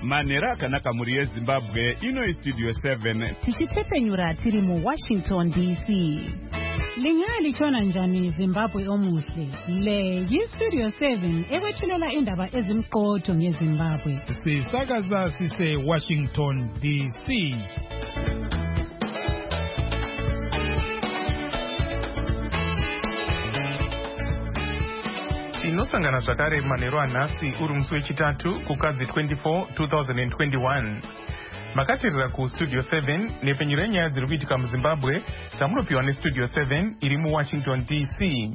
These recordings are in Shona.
Manera akanaka muri yeZimbabwe ino Studio 7 tichitepenyura tiri mu Washington DC. Lingali chona njani Zimbabwe omuhle. Le yi-Studio 7 ekwethulela indaba ezimqotho ngeZimbabwe. Sisakaza sise Washington DC. Tinosangana zvakare manheru anhasi uri musi wechitatu kukadzi 24 2021. Makatirira kuStudio 7 nepenyero yenyaya dziri kuitika muZimbabwe dzamunopiwa neStudio 7 iri muWashington DC.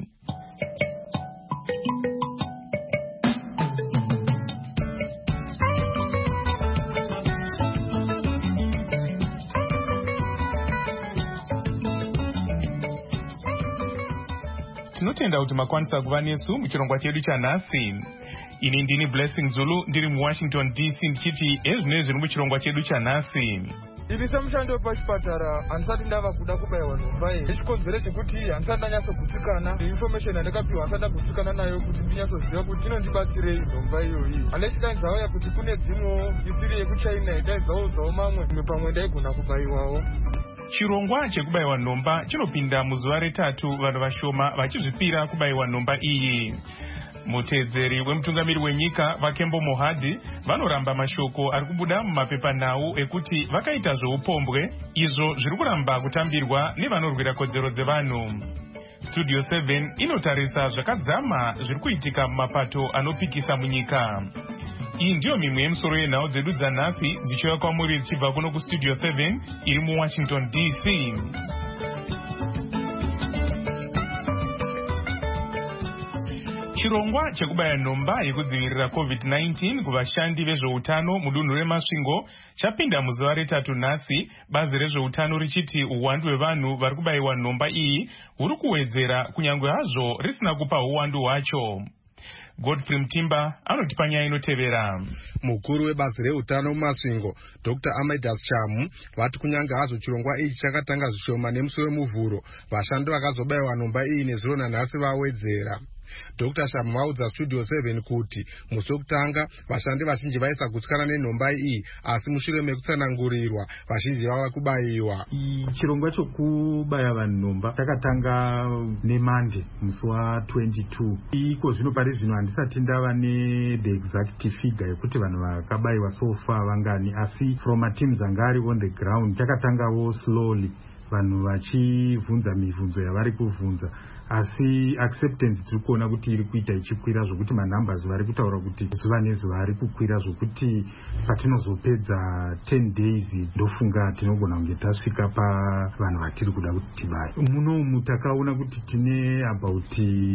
Tinotenda kuti makwanisa kuva nesu muchirongwa chedu chanhasi. Ini ndini Blessing Zulu ndiri muWashington DC ndichiti ezvinenge zviri muchirongwa chedu chanhasi. Ibi semushando pachipatara handisati ndava kuda kubayiwa nhomba iyi. Nechikonzero chekuti handisati ndanyatsokutikana neinformation yandakapiwa handisati ndakutikana nayo kuti ndinyatsoziva kuti inondibatsirei nhomba iyoyi. Handisi dai ndauya kuti kune dzimwewo isiri yekuChina dai dzaudzawo mamwe pamwe ndaigona kubayiwawo. Chirongwa chekubayiwa nhomba chinopinda muzuva retatu vanhu vashoma vachizvipira kubayiwa nhomba iyi. Mutedzeri wemutungamiri wenyika Vakembo Mohadi vanoramba mashoko ari kubuda mumapepanhau ekuti vakaita zveupombwe izvo zviri kuramba kutambirwa nevanorwira kodzero dzevanhu. Studio 7 inotarisa zvakadzama zviri kuitika mumapato anopikisa munyika. Iyi ndiyo mimwe yemisoro yenhau dzedu dzanhasi dzichiuya kwamuri dzichibva kuno kuStudio 7 iri muWashington DC. Chirongwa chekubaya nhomba yekudzivirira COVID-19 kuvashandi vezveutano mudunhu reMasvingo chapinda muzuva retatu nhasi, bazi rezveutano richiti uwandu hwevanhu vari kubayiwa nhomba iyi huri kuwedzera kunyange hazvo risina kupa uwandu hwacho. Godfrey Mtimba anotipa nyaya inotevera. Mukuru webazi reutano muMasvingo Dr. Amidas Chamu vati kunyange hazvo chirongwa ichi chakatanga zvishoma nemusi wemuvhuro, vashandi vakazobayiwa nhomba iyi nezuro nanhasi vawedzera. Dr. Shamu vaudza Studio 7 kuti musi wekutanga vashandi vazhinji vaisagutsikana nenhomba iyi, asi mushure mekutsanangurirwa vazhinji vava kubayiwa. Chirongwa chokubaya vanhu nhomba chakatanga neMonday musi wa22. Iko zvino pari zvino handisati ndava the exact figure yekuti vanhu vakabayiwa so far vangani, asi from teams anga ari on the ground chakatangawo slowly, vanhu vachibvunza mibvunzo yavari kubvunza, asi acceptance tiri kuona kuti iri kuita ichikwira zvokuti manumbers vari kutaura kuti zuva nezuva ari kukwira zvokuti patinozopedza 10 days ndofunga tinogona kunge tasvika pavanhu vatiri kuda kuti tibaye. Munomu takaona kuti tine about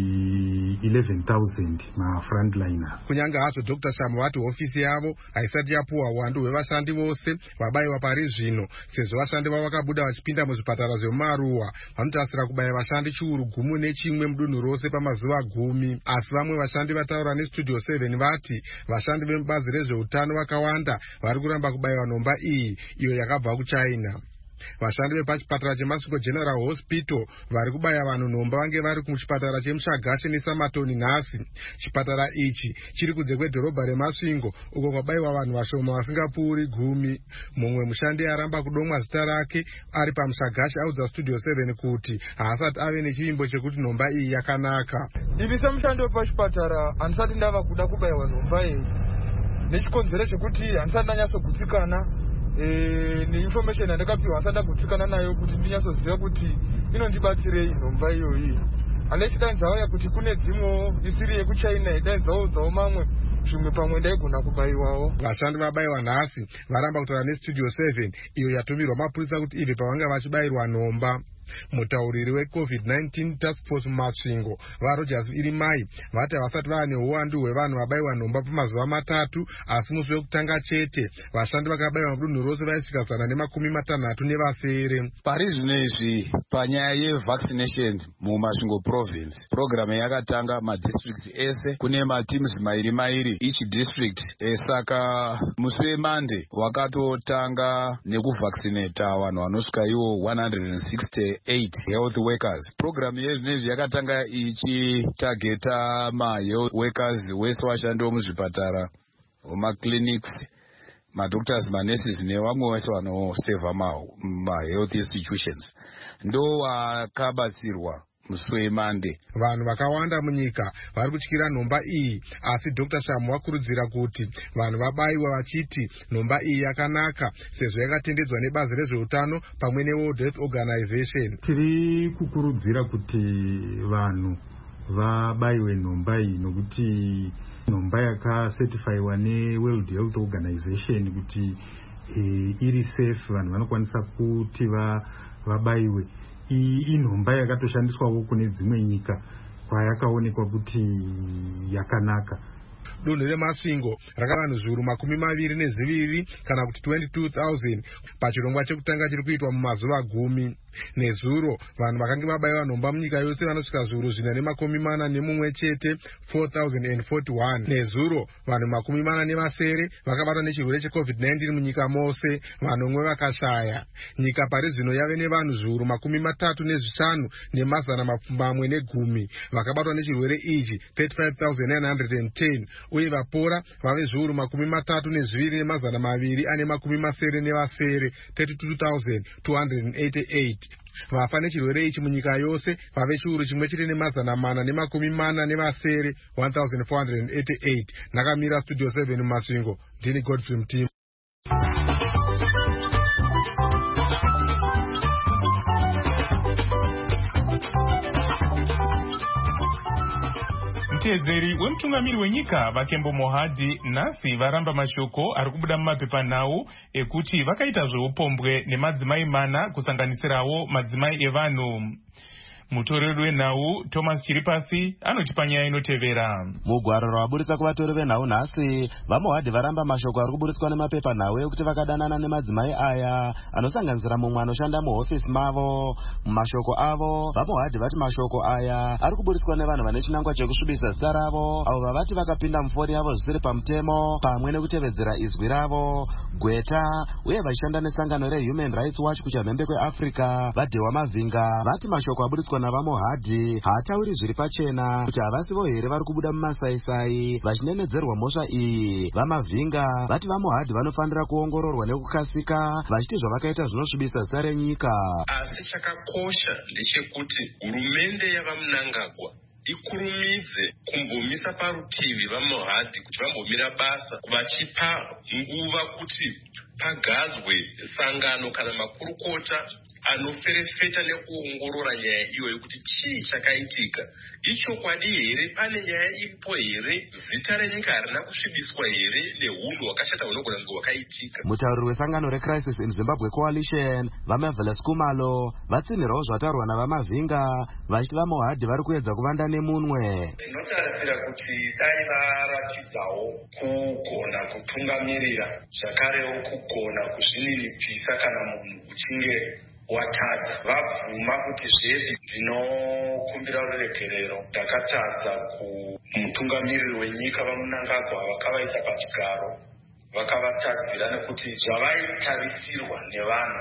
11,000 mafrontliners. Kunyange hazvo Dr. Shamu vati hofisi yavo haisati yapuwa uwandu hwevashandi vose vabayiwa pari zvino, sezvo vashandi vavo vakabuda vachipinda muzvipatara zvemumaruwa vanotasira kubaya vashandi chiuru gumu nechimwe mudunhu rose pamazuva 10. Asi vamwe vashandi vataura neStudio 7 vati vashandi vemubazi rezveutano vakawanda vari kuramba kubayiwa nhomba iyi iyo yakabva kuChina. Vashandi vepachipatara cheMasvingo General Hospital vari kubaya vanhu nhomba vange vari kuchipatara cheMushagache neSamatoni nhasi. Chipatara ichi chiri kunze kwedhorobha reMasvingo uko kwabayiwa vanhu vashoma vasingapfuuri 10. Mumwe mushandi aramba kudomwa zita rake ari paMushagache audza Studio 7 kuti haasati ave nechivimbo chekuti nhomba iyi yakanaka. Ivi semushandi wepachipatara handisati ndava kuda kubayiwa nhomba iyi nechikonzero chekuti handisati ndanyatsogutsikana neinformation yandakapiwa handisati ndagutsikana nayo kuti ndinyatsoziva kuti inondibatsirei nhomba iyoyi. Handisi dai ndauya kuti kune dzimwewo isiri yekuChina dai dzaudzawo mamwe zvimwe pamwe ndaigona kubayiwawo. Vashandi vabayiwa nhasi varamba kutaura neStudio 7 iyo yatumirwa mapurisa kuti ibve pavanga vachibayirwa nhomba. Mutauriri weCovid-19 Task Force muMasvingo vaRogers Irimai vati havasati vane uwandu hwevanhu vabayiwa nhomba pamazuva matatu, asi musi wekutanga chete vashandi vakabayiwa mudunhu rose vaisvika 160 nevasere. Pari zvino izvi panyaya yevaccination muMasvingo province, program yakatanga madistricts ese kune mateams mairi each district. Saka musi weMonday wakatotanga nekuvaccinata vanhu vanosvika ivo 168 health workers. Program yezvinezvi yakatanga ichitageta health workers wese vashandi vemuzvipatara, vemaclinics madoctors, manurses nevamwe vese vanosevha mahealth institutions ndo vakabatsirwa musi weMonday. Vanhu vakawanda munyika vari kutyira nhomba iyi, asi Dr. Shamu wakurudzira kuti vanhu vabaiwe vachiti nhomba iyi yakanaka sezvo yakatendedzwa nebazi rezveutano pamwe neWorld Health Organization. Tiri kukurudzira kuti vanhu vabaiwe nhomba iyi nokuti nhomba yakacertifyiwa neWorld Health Organization kuti iri safe, vanhu vanokwanisa kuti vabaiwe. Inhomba yakatoshandiswawo kune dzimwe nyika kwayakaonekwa kuti yakanaka. Dunhu reMasvingo rakavanhu zviuru 22 kana kuti 22,000 pachirongwa chekutanga chiri kuitwa mumazuva 10. Nezuro vanhu vakange vabaiwa nhomba munyika yose vanosvika zviuru 441 chete, 4,041. Nezuro vanhu 47 vakabatwa nechirwere cheCovid-19 munyika mose, vanomwe vakashaya. Nyika pari zvino yave nevanhu zviuru 35 nemazana mapfumbamwe negumi vakabatwa nechirwere ichi, 35,910, uye vapora vave zviuru 32 nemazana maviri ane makumi masere nevasere, 32,288. Vafa nechirwere ichi munyika yose vave chiuru chimwe chete nemazana mana nemakumi mana nevasere, 1,488. Nakamira Studio 7 muMasvingo, ndini Godfrey Mtima. Mutedzeri wemutungamiri wenyika Vakembo Mohadhi nhasi varamba mashoko ari kubuda mumapepanhau ekuti vakaita zveupombwe nemadzimai mana kusanganisirawo madzimai evanhu. Mutoreri wenhau Thomas Chiripasi anotipa nyaya inotevera. Mugwaro rwaburitsa kuvatori venhau nhasi, vaMohadhi varamba mashoko ari kuburitswa nemapepanhau ekuti vakadanana nemadzimai aya anosanganisira mumwe anoshanda muhofisi mavo. Mumashoko avo, vaMohadhi vati mashoko aya ari kuburitswa nevanhu vane chinangwa chekusvibisa zita ravo, avo vavati vakapinda mufori yavo zvisiri pamutemo pamwe nekutevedzera izwi ravo, gweta, uye vachishanda nesangano reHuman Rights Watch kuchamhembe kweAfrica. Vadhewa Mavhinga vati mashoko aburitswa navaMohadhi haatauri zviri pachena kuti havasivo here vari kubuda mumasaisai vachinenedzerwa mhosva iyi. VaMavhinga vati vaMohadhi vanofanira kuongororwa nekukasika, vachiti zvavakaita zvinosvibisa zita renyika. Asi chakakosha ndechekuti hurumende yavaMnangagwa ikurumidze kumbomisa parutivi vaMohadhi kuti vambomira basa, vachipa nguva kuti pagadzwe sangano kana makurukota anoferefeta nekuongorora nyaya iyoyo kuti chii chakaitika. Ichokwadi here? Pane nyaya iripo here? Zita renyika harina kusvibiswa here nehunhu hwakashata hunogona kunge hwakaitika? Mutauriri wesangano reCrisis in Zimbabwe Coalition vaMarvelous Kumalo vatsinhirawo zvataurwa navaMavhinga vachiti vaMohadhi vari kuedza kuvanda nemunwe. Tinotarisira kuti dai varatidzawo kugona kutungamirira, zvakarewo kugona kuzvininipisa kana munhu uchinge watadza. Vabvuma kuti zvedi ndinokumbira ruregerero, ndakatadza kumutungamiriri wenyika vaMnangagwa vakavaisa pachigaro, vakavatadzira nekuti zvavaitarisirwa nevanhu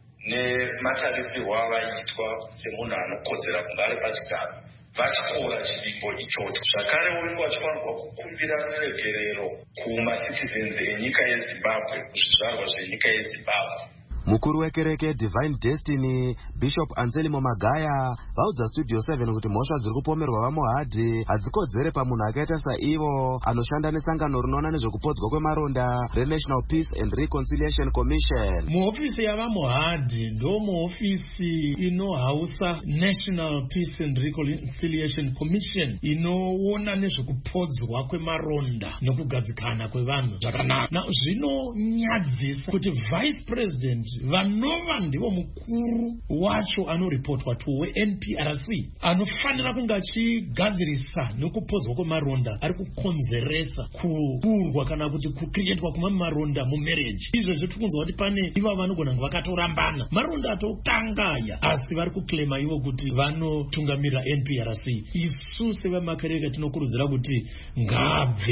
nematarisirwo avaiitwa semunhu anokodzera kunge ari pachigaro vachikora chivimbo ichocho. Zvakare vachifanirwa kukumbira ruregerero kumacitizens enyika yeZimbabwe, kuzvizvarwa zvenyika yeZimbabwe. Mukuru wekereke Divine Destiny Bishop Anselmo Magaya vaudza Studio 7 kuti mhosva dziri kupomerwa vaMohadhi hadzikodzere pamunhu akaita saivo anoshanda nesangano rinoona nezvekupodzwa kwemaronda reNational Peace and Reconciliation Commission. Muhofisi yavaMohadhi ndo muhofisi inohausa National Peace and Reconciliation Commission inoona nezvekupodzwa kwemaronda nekugadzikana kwevanhu zvakanaka. Zvinonyadzisa kuti Vice President vanova ndivo mukuru wacho anoripotwa to NPRC anofanira kunge achigadzirisa nekupodzwa kwemaronda ari kukonzeresa kuurwa kana kuti kukrietwa kwemaronda mumarriage. Izvezvo tikunzwa kuti pane ivo vanogona kunge vakatorambana maronda atotangaya, asi vari kuklema ivo kuti vanotungamira NPRC. Isu sevamakereke tinokurudzira kuti ngabve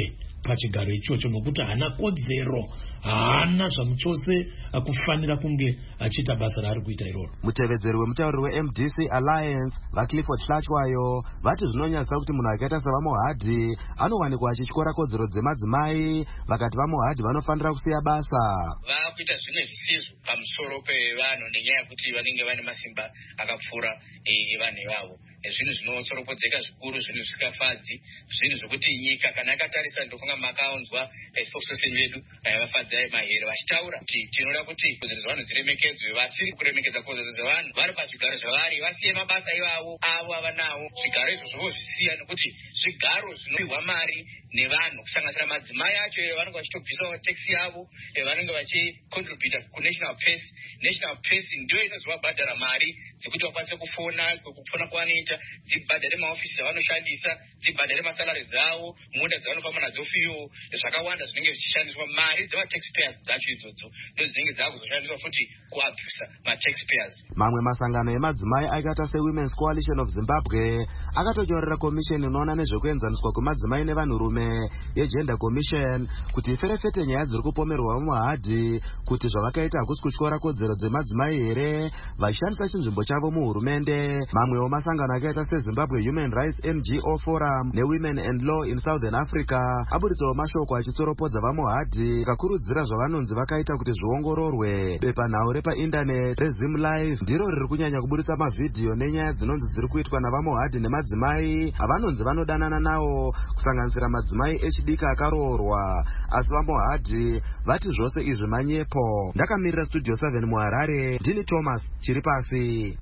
pachigaro ichocho nokuti haana kodzero, haana zvamuchose kufanira kunge achiita basa raari kuita iroro. Mutevedzeri wemutauriri weMDC Alliance vaClifford Hlachwayo vati zvinonyasa kuti munhu akaita sevaMohadhi anowanikwa achityora kodzero dzemadzimai, vakati vaMohadhi vanofanira kusiya basa. Vakuita zvimwe zvisizvo pamusoro pevanhu nenyaya yekuti vanenge vane masimba akapfuura evanhu ivavo. Zvinhu zvinotsoropedzeka zvikuru, zvinhu zvisikafadzi, zvinhu zvokuti nyika kana yakatarisa, ndofunga makaunzwa spokesperson vedu vafadzi mahere vachitaura kuti tinoda kuti kodzero dzevanhu dziremekedzwe. Vasiri kuremekedza kodzero dzevanhu vari pazvigaro zvavari vasiye mabasa ivavo avo avanawo. Zvigaro izvo zvozvisiya nekuti zvigaro zvinopihwa mari nevanhu, kusanganisira madzimai acho vanenge vachitobvisawo taxi yavo, vanenge vachicontributa kunational purse. National purse ndio inozovabhadhara mari dzekuti vakwanise kufona kwavanoita, dzibhadhare maofisi avanoshandisa, dzibhadhare masalari dzavo, munda dzavanofamba nadzo, fiyo zvakawanda zvinenge zvichishandiswa. Mari dzevataxpayers dzacho idzodzo ndo dzinenge dzakuzoshandiswa futi kuabvusa mataxpayers. Mamwe masangano emadzimai akaita seWomen's Coalition of Zimbabwe akatonyorera komisheni inoona nezvekuenzaniswa kwemadzimai nevanhurume yeGender Commission kuti iferefete nyaya dziri kupomerwa vaMohadhi kuti zvavakaita hakusi kutyora kodzero dzemadzimai here, vachishandisa chinzvimbo chavo muhurumende. Mamwewo masangano akaita seZimbabwe Human Rights NGO Forum neWomen and Law in Southern Africa aburitsawo mashoko achitsoropodza vaMohadhi, akakurudzira zvavanonzi vakaita kuti zviongororwe. Bepanhau repaindaneti reZim Live ndiro riri kunyanya kuburitsa mavhidhiyo nenyaya dzinonzi dziri kuitwa navaMohadhi nemadzimai avanonzi vanodanana nawo, kusanganisira madzimai echidiki akaroorwa. Asi vaMohadhi vati zvose izvi manyepo. Ndakamirira Studio 7 muHarare, ndini Thomas Chiripasi.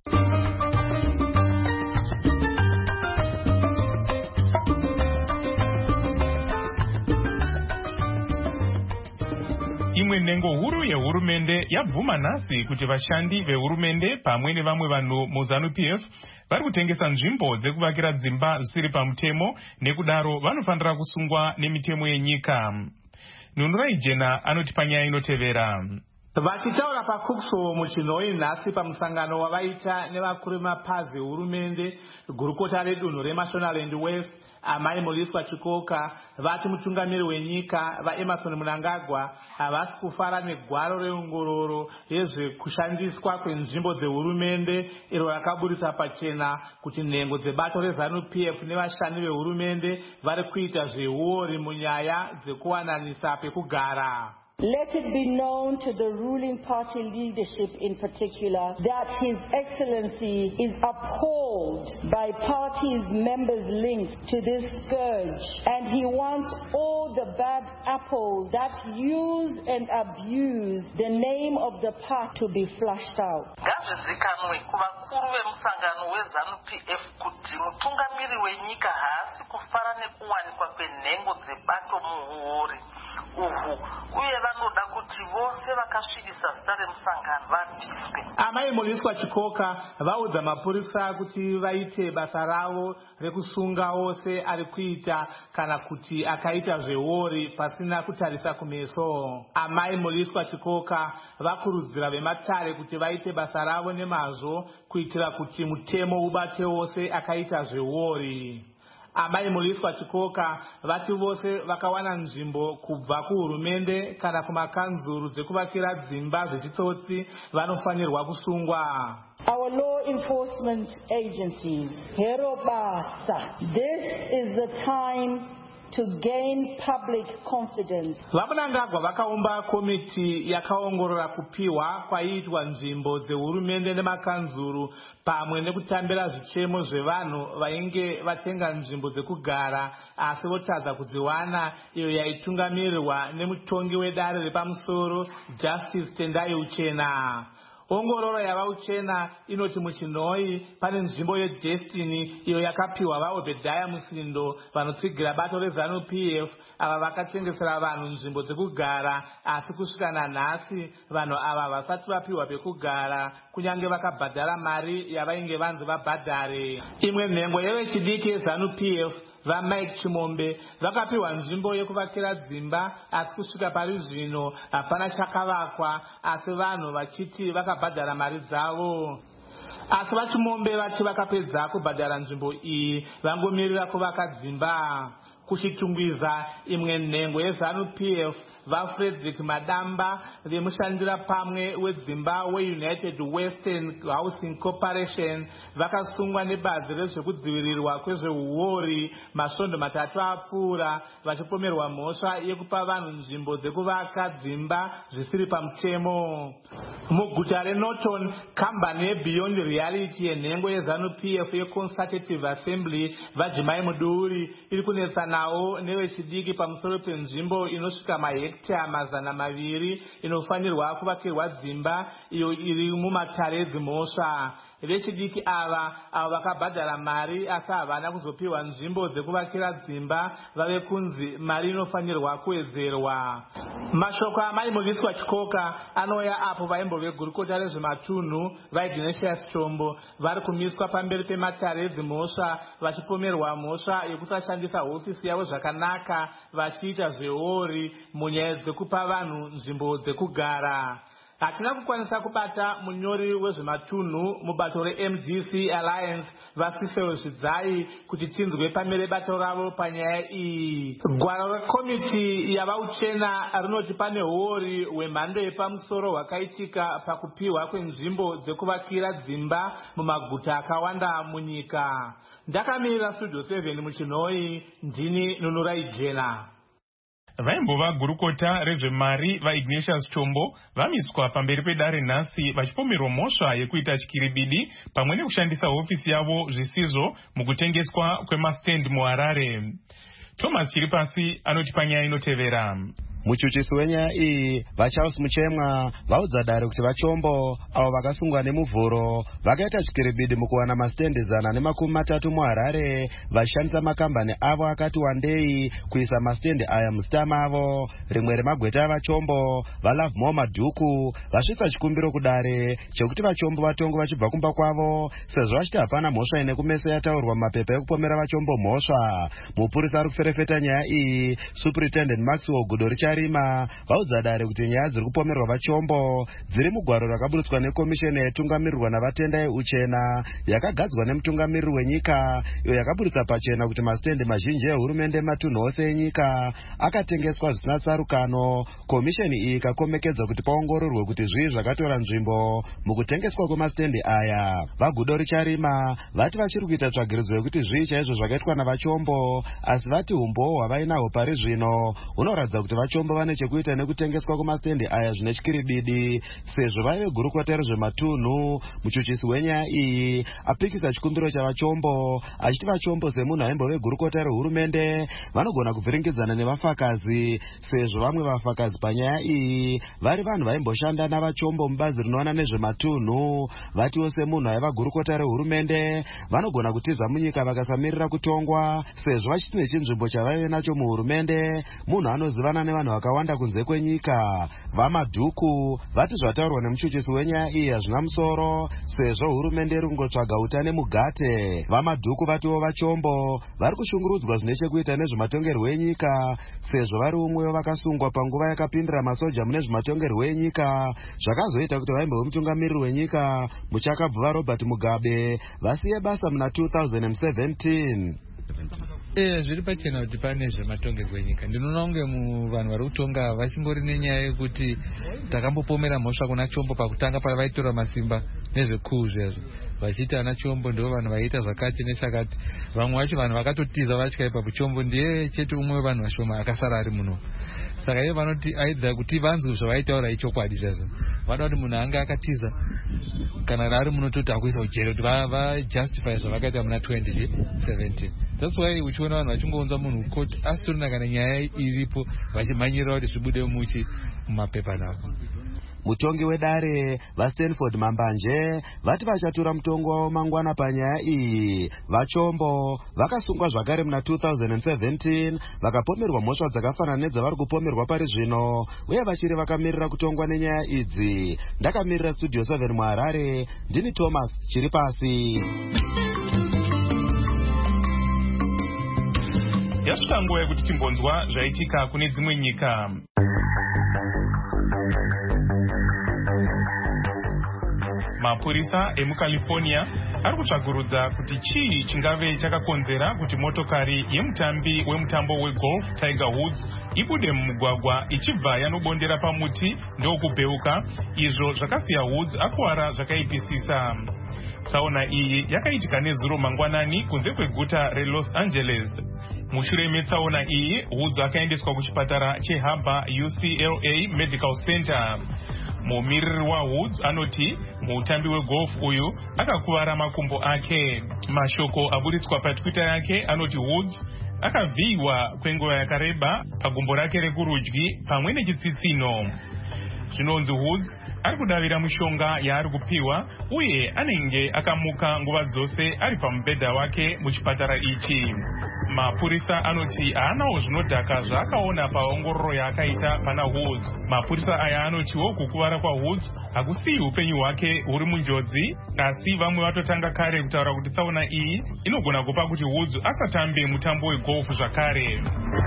Imwe nhengo huru yehurumende yabvuma nhasi kuti vashandi vehurumende pamwe nevamwe vanhu muZANU-PF vari kutengesa nzvimbo dzekuvakira dzimba zvisiri pamutemo, nekudaro vanofanira kusungwa nemitemo yenyika. Nunurai Jena anoti panyaya inotevera. Vachitaura paKukshow muChinhoyi nhasi pamusangano wavaita nevakuru vemapazi ehurumende gurukota redunhu reMashonaland West, Amai Muliswa Chikoka vati mutungamiri wenyika vaEmmerson Mnangagwa havasi kufara negwaro reongororo yezvekushandiswa kwenzvimbo dzehurumende iro rakaburitsa pachena kuti nhengo dzebato reZANU-PF nevashandi vehurumende vari kuita zveuori munyaya dzekuwananisa pekugara. Let it be known to the ruling party leadership in particular that His Excellency is appalled by parties' members linked to this scourge, and he wants all the bad apples that use and abuse the name of the party to be flushed out. Ngazvizikanwe kuvakuru vemusangano weZANU-PF kuti mutungamiri wenyika haasi kufara nekuwanikwa kwenhengo dzebato muhuori uhu, uye vanoda kuti vose vakasvibisa zita remusangano vabviswe. Amai Muliswa Chikoka vaudza mapurisa kuti vaite basa ravo rekusunga wose ari kuita kana kuti akaita zveuori pasina kutarisa kumeso. Amai Muliswa Chikoka vakurudzira vematare kuti vaite basa ravo nemazvo kuitira kuti mutemo ubate wose akaita zveuori. Amai Muliswa Chikoka vati vose vakawana nzvimbo kubva kuhurumende kana kumakanzuru dzekuvakira dzimba zvechitsotsi vanofanirwa kusungwa. Our law enforcement agencies, hero basa, this is the time to gain public confidence. VaMnangagwa vakaumba komiti yakaongorora kupiwa kwaiitwa nzvimbo dzehurumende nemakanzuru pamwe nekutambira zvichemo zvevanhu vainge vatenga nzvimbo dzekugara asi votadza kudziwana, iyo yaitungamirirwa nemutongi wedare repamusoro Justice Tendai Uchena. Ongororo yava Uchena inoti muChinhoyi pane nzvimbo yeDestiny iyo yakapiwa vaObhedhaya Musindo vanotsigira bato reZANU-PF ava vakatengesera vanhu nzvimbo dzekugara, asi kusvika nanhasi vanhu ava vasati vapiwa pekugara kunyange vakabhadhara mari yavainge vanzi vabhadhare. Imwe nhengo yevechidiki yeZANU-PF vaMike Chimombe vakapiwa nzvimbo yekuvakira dzimba, asi kusvika pari zvino hapana chakavakwa, asi vanhu vachiti vakabhadhara mari dzavo. Asi vaChimombe vati vakapedza kubhadhara nzvimbo iyi vangomirira kuvaka dzimba. kuchitungwiza imwe nhengo yeZANU-PF vaFrederick Madamba vemushandira pamwe wedzimba weUnited Western Housing Corporation vakasungwa nebazi rezvekudzivirirwa kwezveuori masvondo 3 apfuura vachipomerwa mhosva yekupa vanhu nzvimbo dzekuvaka dzimba zvisiri pamutemo. Muguta reNorton, kambani yeBeyond Reality yenhengo yeZANU-PF yeConsultative Assembly vaJimai Muduri iri kunetsanawo nevechidiki pamusoro penzvimbo inosvika mahekita 200 inofanirwa kuvakirwa dzimba iyo iri mumatare edzimhosva. Vechidiki ava vakabhadhara mari asi havana kuzopiwa nzvimbo dzekuvakira dzimba vave kunzi mari inofanirwa kuwedzerwa. Mashoko amai Muviswa Chikoka anouya apo vaimbove gurukota rezvematunhu vaIgnatius Chombo vari kumiswa pamberi pematare edzimhosva vachipomerwa mhosva yekusashandisa hofisi yavo zvakanaka vachiita zveori munyaya dzekupa vanhu nzvimbo dzekugara. Hatina kukwanisa kubata munyori wezvematunhu mubato reMDC Alliance vaSisero Zvidzai kuti tinzwe pamere bato ravo panyaya iyi. Gwaro rekomiti yavauchena rinoti pane huori hwemhando yepamusoro hwakaitika pakupiwa kwenzvimbo dzekuvakira dzimba mumaguta akawanda munyika. Ndakamirira Studio 7 muChinoi, ndini Nunurai Jena. Vaimbova gurukota rezvemari vaIgnatius Chombo vamiswa pamberi pedare nhasi vachipomerwa mhosva yekuita chikiribidi pamwe nekushandisa hofisi yavo zvisizvo mukutengeswa kwemastendi muHarare. Thomas Chiripasi anoti panyaya inotevera. Muchuchisi wenyaya iyi vaCharles Muchemwa vaudza dare kuti vaChombo avo vakasungwa nemuvhuro vakaita chikiribidi mukuwana mastendi 130 muHarare vachishandisa makambani avo akati wandei kuisa mastendi aya muzita mavo. Rimwe remagweta avaChombo vaLove More Madhuku vasvitsa chikumbiro kudare chekuti vaChombo vatongwe vachibva kumba kwavo sezvo vachiti hapana mhosva ine kumeso yataurwa mumapepa ekupomera vaChombo mhosva. Mupurisa ari kuferefeta nyaya iyi Superintendent Maxwell Gudoricha Rima vaudza dare kuti nyaya dziri kupomerwa vaChombo dziri mugwaro rakaburutswa nekomisheni yaitungamirirwa navatenda yeuchena yakagadzwa nemutungamiriri wenyika iyo yakaburutsa pachena kuti mastendi mazhinji ehurumende matunhu ose enyika akatengeswa zvisina tsarukano. Komisheni iyi ikakomekedza kuti paongororwe kuti zvii zvakatora nzvimbo mukutengeswa kwemastendi aya. Vagudoricha Rima vati vachiri kuita tsvagiridzo yekuti zvii chaizvo zvakaitwa navaChombo asi vati umbowo hwavainahwo pari zvino hunoratidza kuti vaChombo vane chekuita nekutengeswa kwemastendi aya zvine chikiribidi sezvo vaive gurukota rezvematunhu. Muchuchisi wenyaya iyi apikisa chikumbiro chavaChombo achiti vaChombo semunhu aimbove gurukota rehurumende vanogona kuvhiringidzana nevafakazi sezvo vamwe vafakazi panyaya iyi vari vanhu vaimboshanda navaChombo mubazi rinoona nezvematunhu. Vatiwo semunhu aiva gurukota rehurumende vanogona kutiza munyika vakasamirira kutongwa sezvo vachisine chinzvimbo chavaive nacho muhurumende munhu anozivana nevanhu vakawanda kunze kwenyika. VaMadhuku vati zvataurwa nemuchuchisi wenyaya iyi hazvina musoro sezvo hurumende iri kungotsvaga utane mugate. VaMadhuku vatiwo vaChombo vari kushungurudzwa zvine chekuita nezvematongerwo enyika sezvo vari umwewo vakasungwa panguva yakapindira masoja mune zvematongerwo enyika zvakazoita kuti vaimbe vemutungamiriri wenyika muchakabvuva Robert Mugabe vasiye basa muna 2017. Zviri pachena kuti pane zvematongerwo enyika. Ndinoona kunge vanhu vari kutonga vachingori nenyaya yekuti takambopomera mhosva kuna Chombo pakutanga pavaitora masimba nezvekuu zvezvo vachiti ana Chombo ndo vanhu vaiita zvakati nechakati. Vamwe vacho vanhu vakatotiza vatya ipapo Chombo ndiye chete umwe wevanhu vashoma akasara ari muno. Saka ivo vanoti aidha kuti vanzwe zvavaitaura ichokwadi zvezvo vada kuti munhu anga akatiza kana ari muno toti akuisa ujere kuti vajustify zvavakaita muna 2017. That's why uchiona vanhu vachingounza munhu koti asitorina kana nyaya iripo vachimhanyirira kuti zvibude mumapepa navo. Mutongi wedare vaStanford Mambanje vati vachatura mutongo wavo mangwana panyaya iyi. VaChombo vakasungwa zvakare muna 2017 vakapomerwa mhosva dzakafanana nedzavari kupomerwa pari zvino uye vachiri vakamirira kutongwa nenyaya idzi. Ndakamirira Studio 7 muHarare, ndini Thomas Chiripasi. Yasvika nguva yekuti timbonzwa zvaitika kune dzimwe nyika. Mapurisa emuCalifornia ari kutsvagurudza kuti chii chingave chakakonzera kuti motokari yemutambi wemutambo wegolf Tiger Woods ibude mumugwagwa ichibva yanobondera pamuti ndokubheuka, izvo zvakasiya Woods akuwara zvakaipisisa. Tsaona iyi yakaitika nezuro mangwanani kunze kweguta reLos Angeles. Mushure metsaona iyi, Woods akaendeswa kuchipatara cheHarbor UCLA Medical Center. Mumiriri waWoods anoti mutambi wegolf uyu akakuvara makumbo ake. Mashoko aburitswa paTwitter yake anoti Woods akavhiyiwa kwenguva yakareba pagumbo rake rekurudyi pamwe nechitsitsino. Zvinonzi Woods ari kudavira mushonga yaari kupiwa uye anenge akamuka nguva dzose ari pamubhedha wake muchipatara ichi. Mapurisa anoti haanawo zvinodhaka zvaakaona paongororo yaakaita pana Woods. Mapurisa aya anotiwo kukuvara kwaWoods hakusiyi upenyu hwake huri munjodzi, asi vamwe vatotanga kare kutaura kuti tsaona iyi inogona kupa kuti Woods asatambe mutambo wegolf zvakare.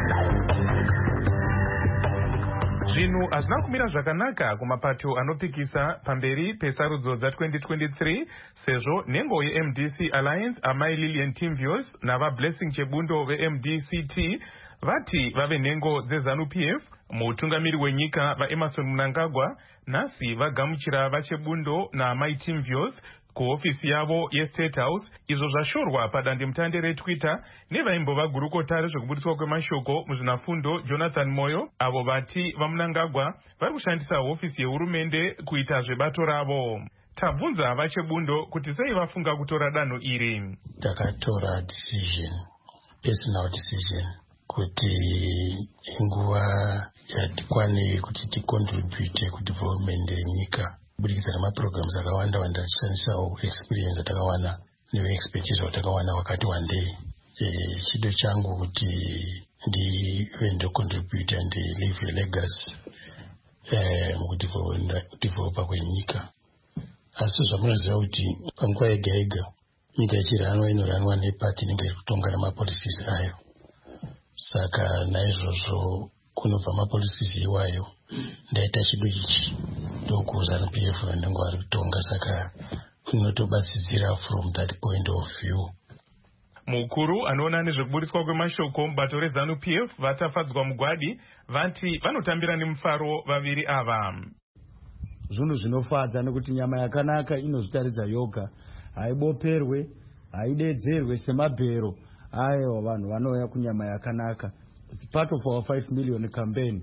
Zvinhu hazvina kumira zvakanaka kumapato anopikisa pamberi pesarudzo dza2023 sezvo nhengo yeMDC Alliance amai Lilian Timvios navaBlessing Chebundo veMDCT vati vave nhengo dzeZANU-PF. Mutungamiri wenyika vaEmmerson Mnangagwa nhasi vagamuchira vaChebundo naamai Timvios kuhofisi yavo yeState House, izvo zvashorwa padandemutande reTwitter nevaimbova gurukota rezvekubudiswa kwemashoko muzvinafundo Jonathan Moyo, avo vati vaMnangagwa vari kushandisa hofisi yehurumende kuita zvebato ravo. Tabvunza vaChebundo kuti sei vafunga kutora danho iri. Takatora personal decision kuti inguva yatikwane kuti ticontribute kudevelopment yenyika kubudikidza nemaprograms akawanda wanda tichishandisawo experience atakawana neexpertise watakawana wakati wandei. Chido changu kuti ndive ndocontribute and leave a legacy mukudevelopa kwenyika. Asi zvamunoziva kuti panguva yega yega nyika ichiranwa inoranwa nepati inenge iri kutonga nemapolicies ayo. Saka naizvozvo kunobva mapolicies iwayo ndaita chido ichi ndokuZANU-PF vanenge vari kutonga, saka unotobatsidzira from that point of view. Mukuru anoona nezvekubudiswa kwemashoko mubato reZANU-PF vatafadzwa mugwadi vati vanotambira nemufaro vaviri ava. Zvinhu zvinofadza nekuti nyama yakanaka inozvitaridza yoga, haiboperwe haidedzerwe semabhero ayo vanhu vanouya kunyama yakanaka. It's part of our 5 million campaign.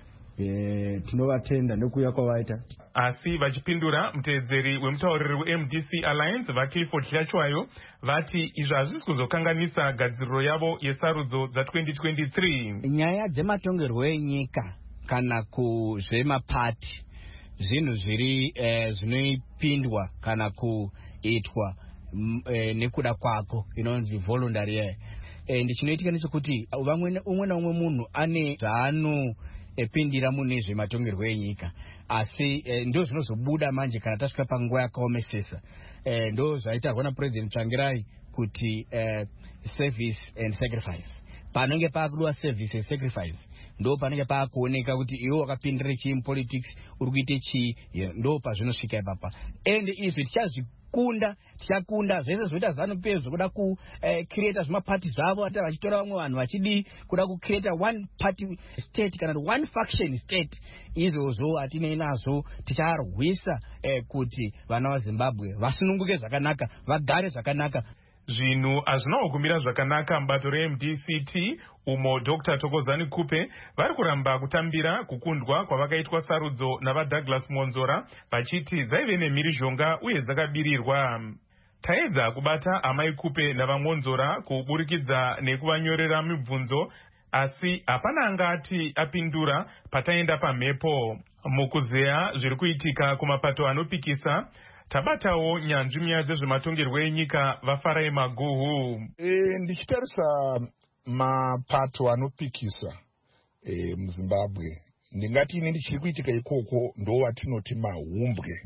Tinovatenda nekuuya kwavaita. Asi vachipindura, muteedzeri wemutauriri weMDC Alliance vaClifford Hlachwayo vati izvi hazvisi kuzokanganisa gadziriro yavo yesarudzo dza2023. Nyaya dzematongerwo enyika kana kuzvemapati zvinhu zviri zvinoipindwa kana kuitwa nekuda kwako inonzi voluntary. Ndichinoitika nechekuti umwe naumwe munhu ane zvaanopindira mune zvematongerwo enyika, asi ndo zvinozobuda manje kana tasvika panguva yakaomesesa. Ndo zvaitarwa naPresident Tsvangirai kuti service and sacrifice. Panenge pakudiwa service and sacrifice ndo panenge pakuoneka kuti iwe wakapindira chii mupolitics, uri kuite chii, ndo pazvinosvika ipapa. Ende izvi tichakunda zvese zvoita ZANU-PF zvokuda kucreata zvimapati zvavo, ati vachitora vamwe vanhu vachidi kuda kucreata one party state kana one faction state. Izvozvo hatinei nazvo, ticharwisa kuti vana vaZimbabwe vasununguke zvakanaka, vagare zvakanaka. Zvinhu hazvinawo kumira zvakanaka mubato reMDCT umo Dr. Thokozani Kupe vari kuramba kutambira kukundwa kwavakaitwa sarudzo navaDouglas Monzora vachiti dzaive nemhirizhonga uye dzakabirirwa. Taedza kubata amai Kupe navaMonzora kuburikidza nekuvanyorera mibvunzo, asi hapana angati apindura pataenda pamhepo. Mukuzeya zviri kuitika kumapato anopikisa, tabatawo nyanzvi nyaya dzezvematongerwo enyika vaFarai Maguhu. Ndichitarisa mapato anopikisa muZimbabwe, ndingati ine ndichiri kuitika ikoko ndo watinoti mahumbwe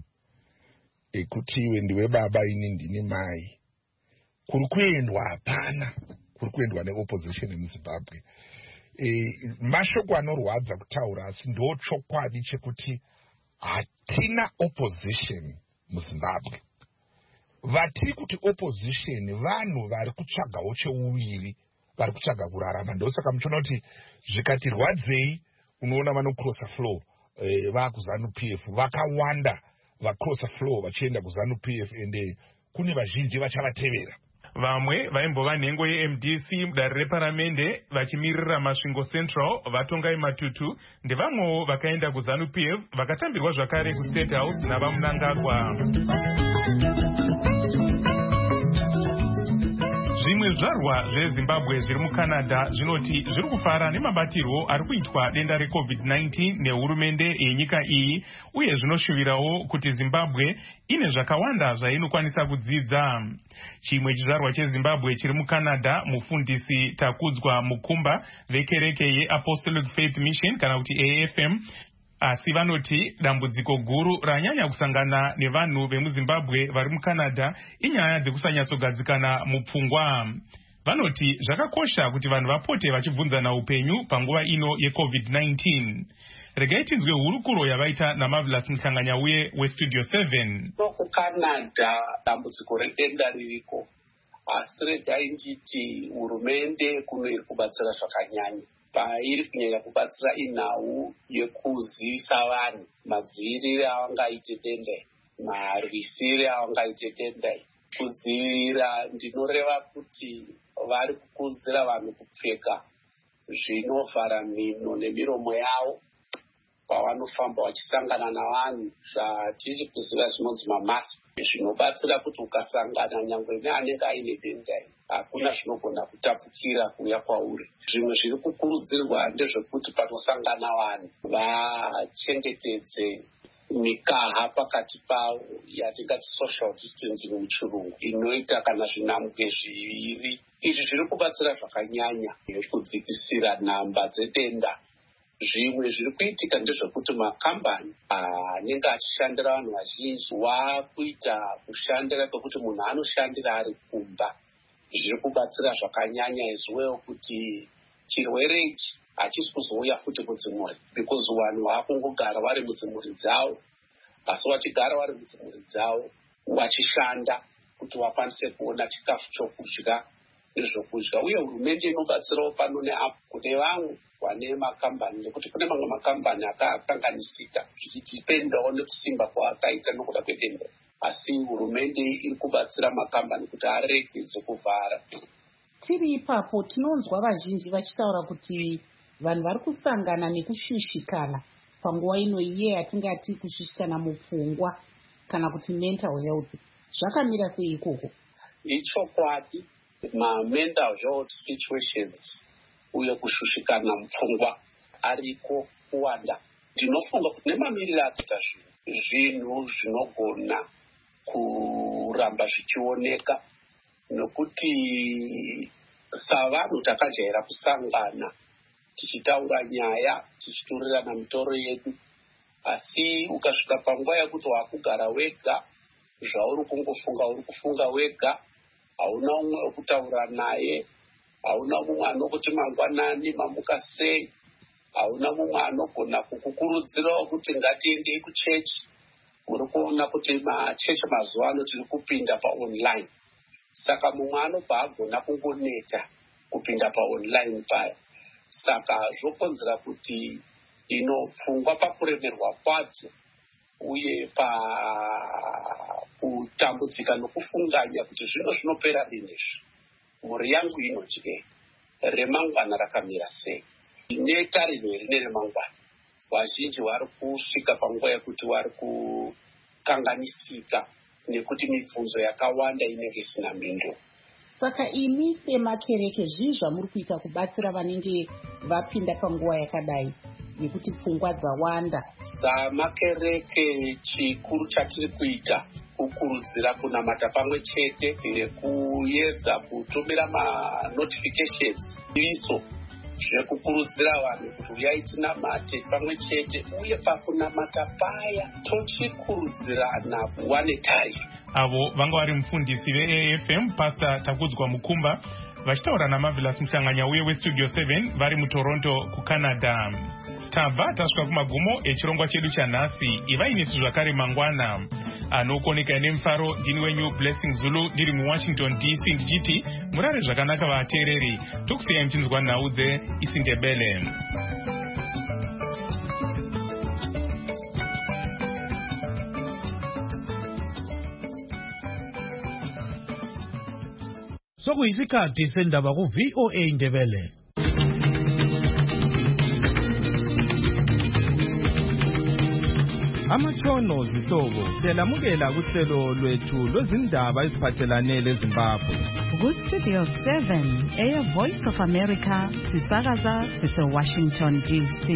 ekuti iwe ndiwe baba ini ndini mai. Kuri kuendwa hapana, kuri kuendwa neopposition muZimbabwe. Mashoko anorwadza kutaura, asi ndo chokwadi chekuti hatina opposition muZimbabwe. vatiri kuti opposition vanhu vari kutsvagawo cheuviri, vari kutsvaga kurarama. Ndosaka muchiona kuti zvikati rwadzei unoona vanocrossa floor vaakuzanu PF vakawanda vacrossa floor vachienda kuzanu PF ende kune vazhinji vachavatevera. Vamwe vaimbova nhengo yeMDC mudare reparamende vachimirira Masvingo Central vatongai Matutu ndevamwewo vakaenda kuzanu PF vakatambirwa zvakare kuState House navamunangagwa. Zvimwe zvarwa zveZimbabwe zviri muCanada zvinoti zviri kufara nemabatirwo ari kuitwa denda reCovid-19 nehurumende yenyika iyi, uye zvinoshuvirawo kuti Zimbabwe ine zvakawanda zvainokwanisa kudzidza. Chimwe chizvarwa cheZimbabwe chiri muCanada, mufundisi Takudzwa Mukumba vekereke yeApostolic Faith Mission kana kuti AFM, asi vanoti dambudziko guru ranyanya kusangana nevanhu vemuZimbabwe vari muCanada inyaya dzekusanyatsogadzikana mupfungwa. Vanoti zvakakosha kuti vanhu vapote vachibvunzana upenyu panguva ino yeCovid-19. Regai tinzwe hurukuro yavaita naMarvelous Mhlanganyauye weStudio 7. KuCanada dambudziko redenda ririko, asi regai nditi hurumende kunoiri kubatsira zvakanyanya. Pairi kunyanya kubatsira inhau yekuziisa vanhu madzivirire avangaite denda, marwisire avangaite denda. Kudzivirira ndinoreva kuti vari kukurudzira vanhu kupfeka zvinovhara mhino nemiromo yavo pavanofamba vachisangana navanhu, zvatiri kuziva zvinonzi mamasiki, zvinobatsira kuti ukasangana nyangwe neanenge aine denda hakuna zvinogona kutapukira kuuya kwauri. Zvimwe zviri kukurudzirwa ndezvekuti panosangana vanhu vachengetedze mikaha pakati pavo yatingati social distancing muchirungu, inoita kana zvinambwe zviviri. Izvi zviri kubatsira zvakanyanya kudzikisira nhamba dzedenda. Zvimwe zviri kuitika ndezvekuti makambani anenge achishandira vanhu vazhinji waakuita kushandira kwekuti munhu anoshandira ari kumba. Zviri kubatsira zvakanyanya izwewo kuti chirwere ichi hachisi kuzouya futi mudzimuri, because vanhu vaakungogara vari mudzimuri dzavo, asi vachigara vari mudzimuri dzavo vachishanda kuti vakwanise kuona chikafu chokudya nezvokudya. Uye hurumende inobatsirawo pano neapo kune vamwe vane makambani, nekuti kune mamwe makambani akakanganisika zvichidipendawo nekusimba kwaakaita nokuda kwedenda, asi hurumende iri kubatsira makambani kuti aregedze kuvhara. Tiri ipapo tinonzwa vazhinji vachitaura kuti vanhu vari kusangana nekushushikana panguva ino iye yatingati kushushikana mupfungwa kana kuti mental health. Zvakamira sei ikoko? Ichokwadi, ma-mental health situations uye kushushikana mupfungwa ariko kuwanda. Ndinofunga kuti nemamiriro akuita zvinhu zvinogona kuramba zvichioneka, nokuti savanhu takajaira kusangana tichitaura nyaya tichiturirana mitoro yedu, asi ukasvika panguva yekuti wakugara wega, zvauri kungofunga uri kufunga wega, hauna umwe wekutaura naye, hauna mumwe anokuti mangwanani mamuka sei, hauna mumwe anogona kukukurudzirawo kuti ngatiendei kuchechi. Muri kuona kuti machechi mazuva ano tiri kupinda paonline, saka mumwe anobva agona kungoneta kupinda paonline paya. Saka zvokonzera kuti pfungwa pakuremerwa kwadzo uye pakutambudzika nokufunganya kuti zvino zvinopera rinezvi, mhuri yangu inodyei, remangwana rakamira sei, netariro rine remangwana. Vazhinji vari kusvika panguva yekuti vari kukanganisika nekuti mibvunzo yakawanda inenge isina mhindo. Saka imi semakereke zvii zvamuri kuita kubatsira vanenge vapinda panguva yakadai yekuti pfungwa dzawanda? Samakereke chikuru chatiri kuita kukurudzira kunamata pamwe chete nekuedza kutumira ma-notifications iso zvekukurudzira vanhu kuti uyai tinamate pamwe chete, uye pakunamata paya tochikurudzirana kuva netariro. Avo vanga vari mufundisi veAFM Pastor Takudzwa Mukumba vachitaura naMarvelous Mhlanganyauye weStudio 7 vari muToronto kuCanada. Tabva tasvika kumagumo echirongwa chedu chanhasi. Ivai nesu zvakare mangwana. anokoneka nemfaro ndini wenyu Blessing Zulu ndiri muWashington DC ndichiti murare zvakanaka vateereri. Tokusiyai muchinzwa nhau dzeIsindebele. Sokuyisikhathi sendaba ku VOA Indebele. Amatshono zihlobo siyalamukela kuhlelo lwethu lwezindaba eziphathelane leZimbabwe. Ku-Studio 7 Air Voice of America sisakaza sise-Washington DC.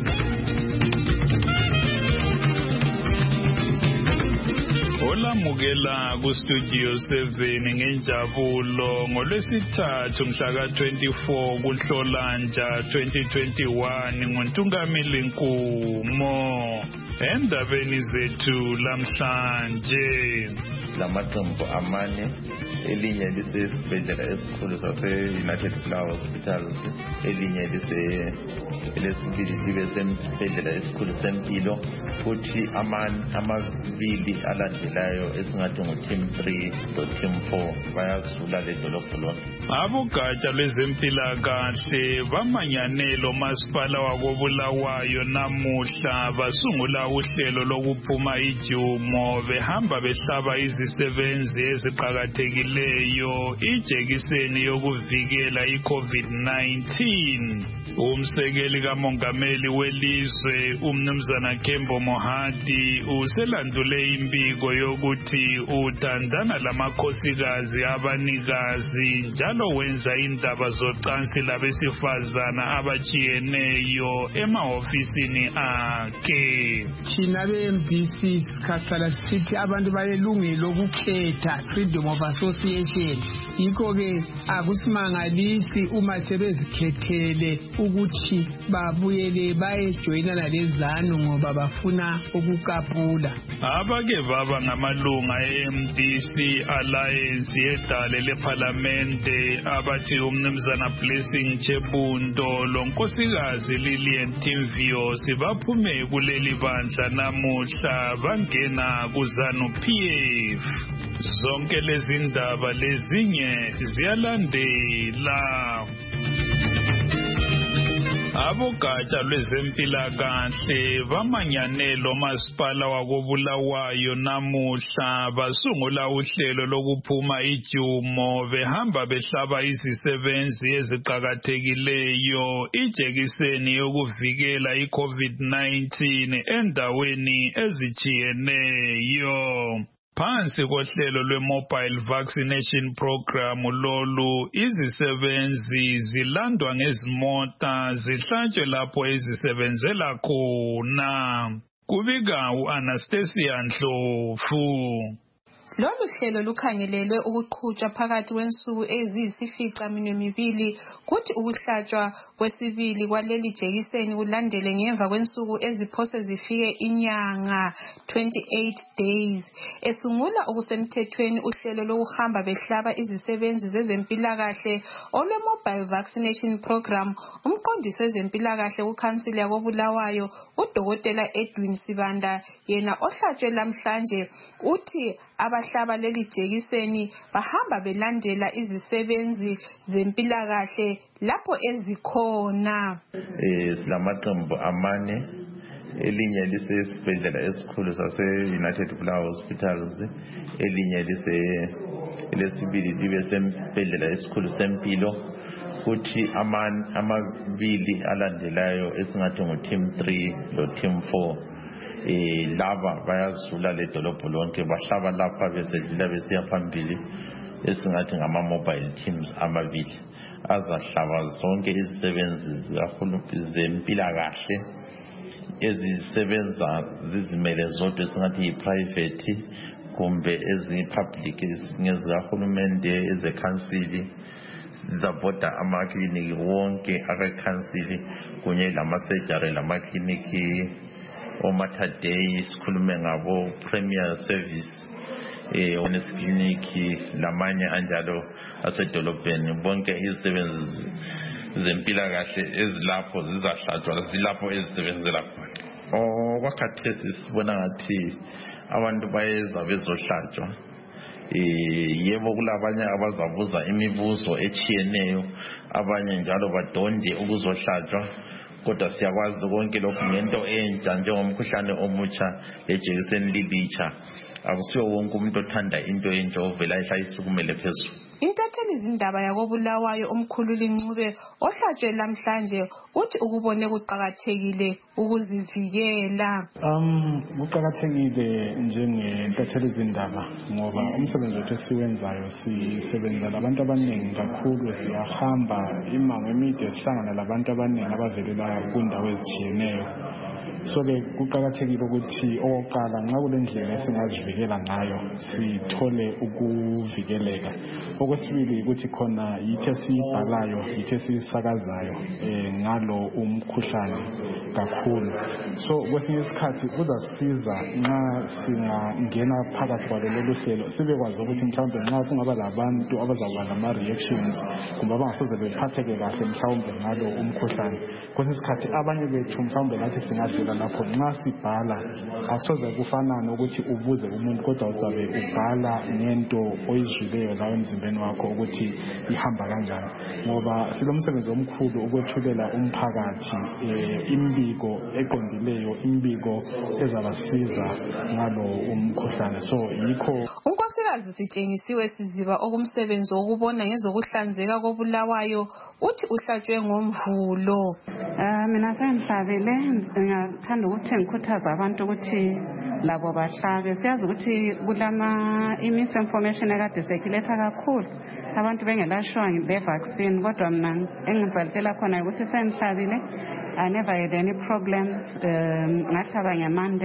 Olamukela ku-Studio 7 ngenjabulo ngolwesithathu mhla ka-24 kuNhlolanja 2021 nguNtungamili Nkumo. Endabeni zethu lamhlanje lamaqembu amane elinye lisesibhedlela esikhulu sase-United Flower Hospitals, elinye lesibili libe sesibhedlela esikhulu sempilo, futhi amabili alandelayo esingathi ngu-Team 3 lo-Team 4 bayazula ledolobho lonke. Abogatsha lwezempilakahle bamanyanele umasipala wakoBulawayo namuhla basungula uhlelo lokuphuma ijumo behamba behlaba izisebenzi eziqakathekileyo ijekiseni yokuvikela i-COVID-19. Umsekeli kamongameli welizwe umnumzana Kembo Mohadi uselandule imbiko yokuthi uthandana lamakhosikazi abanikazi njalo wenza indaba zocansi labesifazana abatshiyeneyo emahofisini akhe. Thina be-MDC sikhahlala sithi abantu balelungelo lokukhetha, freedom of association. Yikho-ke akusimangalisi uma sebezikhethele ukuthi babuyele bayejoyinana lezanu ngoba bafuna ukukapula. Abake baba ngamalunga e-MDC Alliance yedale lephalamende abathi umnumzana Blessing Chebundo lonkosikazi Lillian Timvio sibaphume kuleli bandla namuhla bangena kuZANU-PF. Zonke lezi ndaba lezinye ziyalandela. Abogatsha lwezempilakahle bamanyanele umasipala wakoBulawayo namuhla basungula uhlelo lokuphuma ijumo behamba behlaba izisebenzi eziqakathekileyo ijekiseni yokuvikela i-COVID-19 endaweni ezitshiyeneyo. Phansi kohlelo lwe-Mobile Vaccination Program lolu izisebenzi zilandwa ngezimota zihlatshwe lapho ezisebenzela khona. Kubika u-Anastasia Ndlovu. Lolu hlelo lukhangelelwe ukuqhutshwa phakathi kwensuku eziyisificaminwembili kuthi ukuhlatshwa kwesibili kwaleli jekiseni kulandele ngemva kwensuku eziphose zifike inyanga 28 days. Esungula okusemthethweni uhlelo lokuhamba behlaba izisebenzi zezempilakahle olwe-Mobile Vaccination Program, umqondisi wezempilakahle kukhansili yakoBulawayo uDokotela Edwin Sibanda yena ohlatshwe lamhlanje uthi abahlaba leli jekiseni bahamba belandela izisebenzi zempilakahle lapho ezikhona. Silamaqembu amane elinye lisesibhedlela esikhulu sase-United Flower Hospitals, elinye lesibili libe sesibhedlela esikhulu sempilo, futhi amabili alandelayo esingathi ngu-Team 3 lo-Team 4 laba bayazula ledolobho lonke bahlaba lapha besedlula besiya phambili esingathi ngama-mobile teams amabili azahlaba zonke izisebenzi zempilakahle ezisebenza zizimele zodwa esingathi yi-private kumbe eziyi-public ngezikahulumende ezekhansili zizabhoda amakliniki wonke akekhansili kunye lamasejari lamakliniki oMater Day sikhulume ngabo Premier Service Honest Clinic lamanye anjalo asedolobheni bonke izisebenzi zempilakahle ezilapho zizahlatshwa zilapho ezisebenzela khona. Okwakhathesi sibona ngathi abantu bayeza bezohlatshwa. Yebo kulabanye abazabuza imibuzo etshiyeneyo, abanye njalo badonde ukuzohlatshwa, kodwa siyakwazi konke lokhu ngento entsha njengomkhuhlane omutsha lejekiseni lilitsha. Akusiyo wonke umuntu othanda into entsha ovela ehlayisukumele phezulu. Intatheli zindaba yakoBulawayo umkhululi Ncube ohlatshwe namhlanje uthi ukubone kuqhakathekile ukuzivikela. Kuqhakathekile njengentatheli zindaba ngoba umsebenzi wethu esiwenzayo sisebenza labantu abaningi kakhulu, siyahamba imango emide sihlangana labantu abaningi abavelela kundawo ezitshiyeneyo. So-ke kuqhakathekile ukuthi okokuqala nxa kulendlela esingazivikela ngayo sithole ukuvikeleka. Okwesibili ukuthi khona yithi esiyibhalayo, yithi esiyisakazayo ngalo umkhuhlane kakhulu. So kwesinye isikhathi kuzasisiza nxa singangena phakathi kwalo lolu hlelo sibekwazi ukuthi mhlawumbe nxa kungaba labantu abazakuba nama-reactions kumbe abangasoze bephatheke kahle mhlawumbe ngalo umkhuhlane. Kwesinye isikhathi abanye bethu mhlawumbe nathi singadlula lapho nxa sibhala akusoze kufanane ukuthi ubuze umuntu, kodwa uzabe ubhala ngento oyizwileyo layo emzimbeni wakho ukuthi ihamba kanjani, ngoba silomsebenzi omkhulu ukwethulela umphakathi imbiko eqondileyo, imbiko ezabasiza ngalo umkhuhlane. So yikho unkosikazi Sitshengisiwe Siziba okumsebenzi wokubona ngezokuhlanzeka koBulawayo uthi uhlatshwe ngomvulo. Mina sengihlabile, ngingathanda ukuthi ngikhuthaze abantu ukuthi labo bahlabe. Siyazi ukuthi kulama misinformation ekade sekiletha kakhulu abantu bengelashwa nge-vaccine, kodwa mina engibhalitsela khona ukuthi sengihlabile, I never had any problems, ngahlaba ngemande.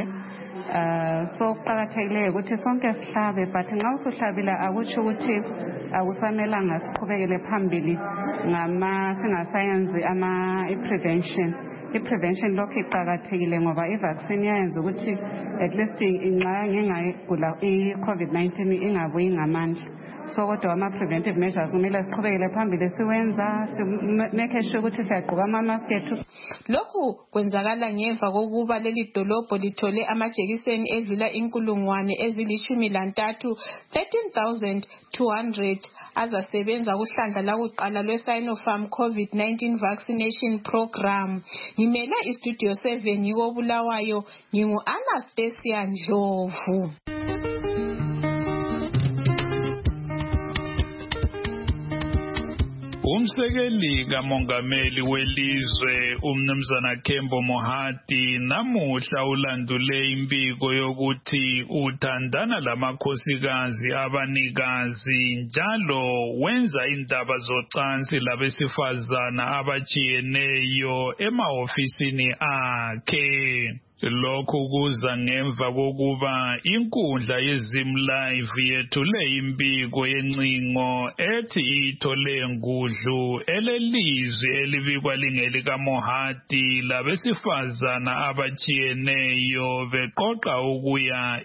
So kuqakathekile ukuthi sonke sihlabe, but nxa usuhlabile akutsho ukuthi akufanelanga siqhubekele phambili singasayenzi i-prevention. I-prevention lokhu iqakathekile ngoba i-vaccine iyayenza ukuthi at least nxa ngingayigula i-COVID-19 ingabuyi ngamandla. So kodwa ama-preventive measures kumele siqhubekele phambili siwenza, make sure ukuthi siyagqoka ama-mask ethu. Lokhu kwenzakala ngemva kokuba leli dolobho lithole amajekiseni edlula 13,200 azasebenza kuhlandla lakuqala lwe-Sinopharm COVID-19 vaccination program. Ngimele istudio 7 yikoBulawayo, ngingu-Anastasia Ndlovu. Umsekeli kamongameli welizwe umnumzana Kembo Mohadi namuhla ulandule imbiko yokuthi uthandana lamakhosikazi abanikazi njalo wenza indaba zocansi labesifazana abajiyeneyo emahofisini akhe. Lokhu kuza ngemva kokuba inkundla yeZimlive yethule imbiko yencingo ethi ithole ngudlu elelizwi elibikwa lingelika Mohadi labesifazana abajiyeneyo beqoqa ukuya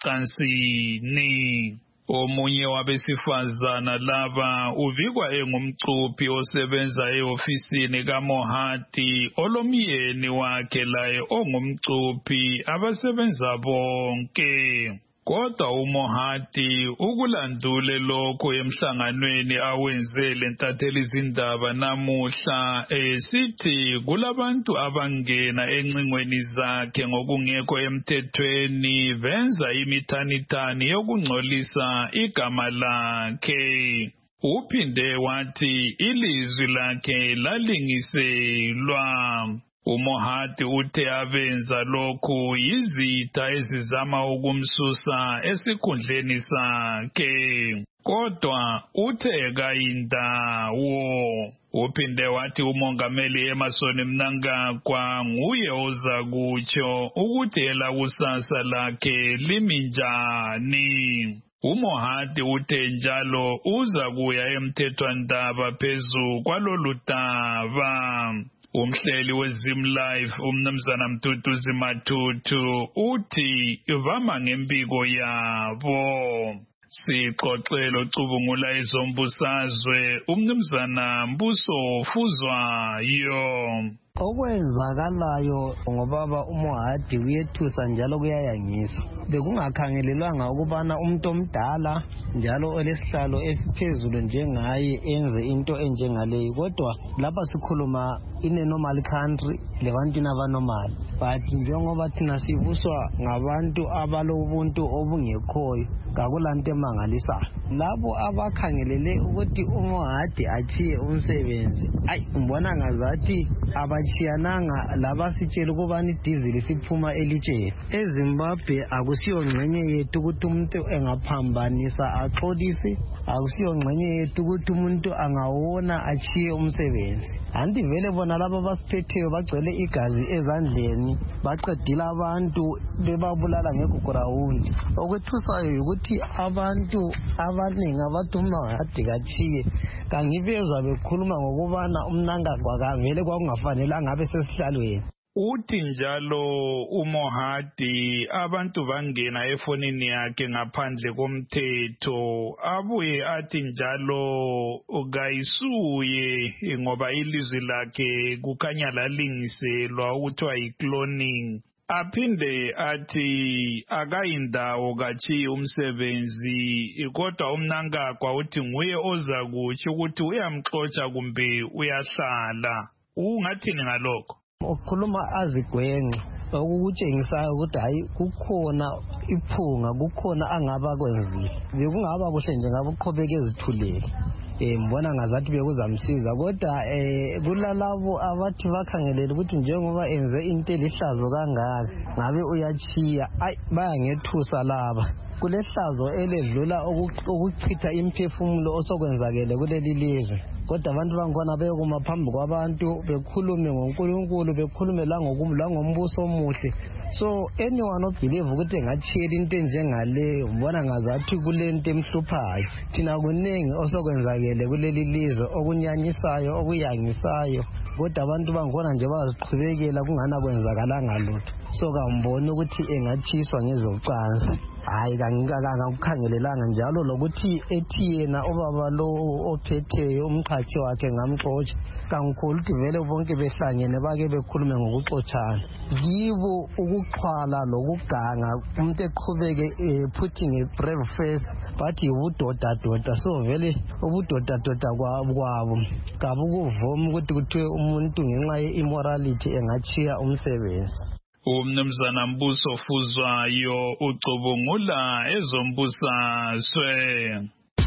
emacansini. Omunye wabesifazana laba ubikwa engumcuphi osebenza eofisini kaMohadi olomyeni wakhe laye ongumcuphi abasebenza bonke. Kodwa uMohadi ukulandule lokho emhlanganweni awenzele ntatheli izindaba namuhla sithi kulabantu abangena encingweni zakhe ngokungekho emthethweni benza imithanithani yokungcolisa igama lakhe. Uphinde wathi ilizwi lakhe lalingiselwa. uMohadi uthe abenza lokhu yizitha ezizama ukumsusa esikhundleni sakhe, kodwa uthe kayindawo. Uphinde wathi umongameli Emmerson Mnangagwa nguye ozakutsho ukuthi elakusasa lakhe liminjani. uMohadi uthe njalo uza kuya emthethwandaba phezu kwalolu daba. Umhleli weZimlive umnumzana Mduduzi Matutu uthi ivama ngempiko yabo. Sixoxela ocubungula ezombusazwe umnumzana Mbuso Fuzwayo. Okwenzakalayo ngobaba uMohadi kuyethusa njalo kuyayangisa. Bekungakhangelelwanga ukubana umuntu omdala njalo olesihlalo esiphezulu njengaye enze into enjengaleyo, kodwa lapha sikhuluma in a normal country lebantwini abanormal, but njengoba thina sibuswa ngabantu abalobuntu obungekhoyo kakulanto emangalisayo. Labo abakhangelele ukuthi uMohadi achiye umsebenzi, ngibona ngazathi abachiyananga laba sitshela ukubana idizili siphuma elitsheni. EZimbabwe akusiyo ngxenye yethu ukuthi umuntu engaphambanisa axolise, akusiyo ngxenye yethu ukuthi umuntu angawona achiye umsebenzi. Anti vele bona laba basiphetheyo bagcwele igazi ezandleni, baqedile abantu bebabulala ngegugurawundi. Okwethusayo ukuthi abantu abaningi abathi uMohadi kachiye kangibezwa bekhuluma ngokubana umnangagwa kavele kwakungafanelanga abe sesihlalweni. Uthi njalo uMohadi abantu bangena efonini yakhe ngaphandle komthetho, abuye athi njalo kayisuye ngoba ilizwi lakhe kukhanya lalingiselwa ukuthiwa yi-cloning. Aphinde athi akayindawo kachiye umsebenzi, kodwa umnangagwa uthi nguye oza kutsho ukuthi uyamxotsha kumbe uyahlala. Ungathini ngalokho? Ukukhuluma azigwenxe okukutshengisayo ukuthi hayi kukhona iphunga, kukhona angaba kwenzile. Bekungaba kuhle nje ngabe uqhubeke ezithulele. Mbona ngazathi bekuzamsiza, kodwa kulalabo abathi bakhangelele ukuthi njengoba enze into elihlazo kangaka ngabe uyachiya, bayangethusa laba. Kulehlazo eledlula ukuchitha imphefumulo osokwenzakele kuleli lizwe. Kodwa abantu bangona bekuma phambi kwabantu bekhulume ngoNkulunkulu, bekhulume langombuso omuhle. So anyone obelieve ukuthi engachiyela into enjengaleyo, mbona ngazathi kulento emhluphayo. Thina kuningi osokwenzakele kuleli lizwe okunyanyisayo, okuyangisayo, kodwa abantu bangona nje baziqhubekela kungana kwenzakalanga lutho. So kambona ukuthi engachiswa ngezocansi. Hayi kangikukhangelelanga njalo lokuthi ethi yena ubaba lo ophetheyo umqhathi wakhe ngamxotsha. Kangikhulu ukuthi vele bonke behlangene bake bekhulume ngokuxotshana. Yibo ukuxhwala lokuganga umuntu eqhubeke putting a brave face, bathi ubudoda. So vele ubudoda kwabo kabukuvuma ukuthi kuthiwe umuntu ngenxa ye-immorality engachiya umsebenzi. Umnumzana Mbuso Fuzwayo ucubungula ezombusazwe.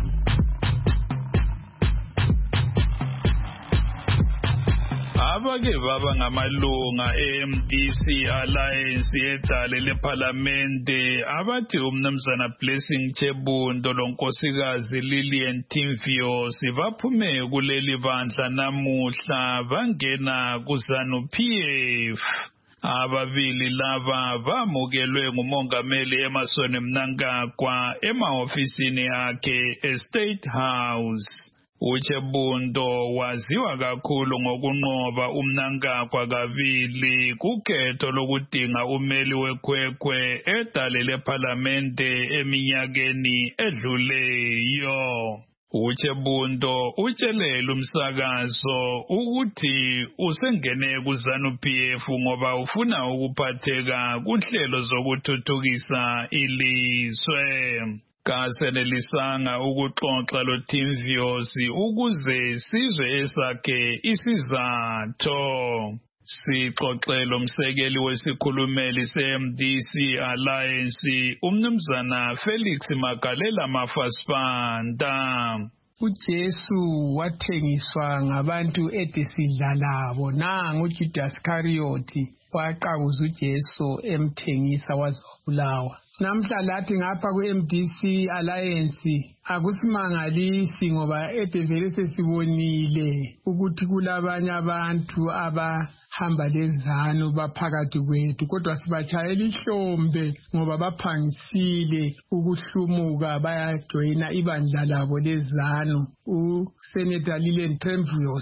Abake baba ngamalunga eMDC Alliance edale leParlamente abathi umnumzana Blessing Chebundo lonkosikazi Lillian Timvio sibaphume kuleli bandla namuhla bangena kuZANU-PF. Ababili laba bamukelwe ngumongameli Emmerson Mnangagwa emahofisini akhe eState House. Uchebundo waziwa kakhulu ngokunqoba uMnangagwa kabili kukhetho lokudinga umeli wekhwekhwe edale leParlamente eminyakeni edluleyo. Uchebundo utshelele umsakazo ukuthi usengene kuZANU-PF ngoba ufuna ukuphatheka kunhlelo zokuthuthukisa ilizwe. Kasenelisanga ukuxoxa loTimvio ukuze sizwe esakhe isizatho. Sixoxelo umsekeli wesikhulumeli seMDC Alliance umnumzana Felix Magalela Mafasipanta. uJesu wathengiswa ngabantu edesidla labo, nangu uJudas Iscariot waqabuza uJesu emthengisa wazobulawa. Namhla lathi ngapha ku-MDC Alliance akusimangalisi ngoba edevele sesibonile ukuthi kulabanye abantu abahamba lezanu baphakathi kwethu, kodwa sibatshayela ihlombe ngoba baphangisile ukuhlumuka bayajoyina ibandla labo lezanu. USenator Lillian Timvio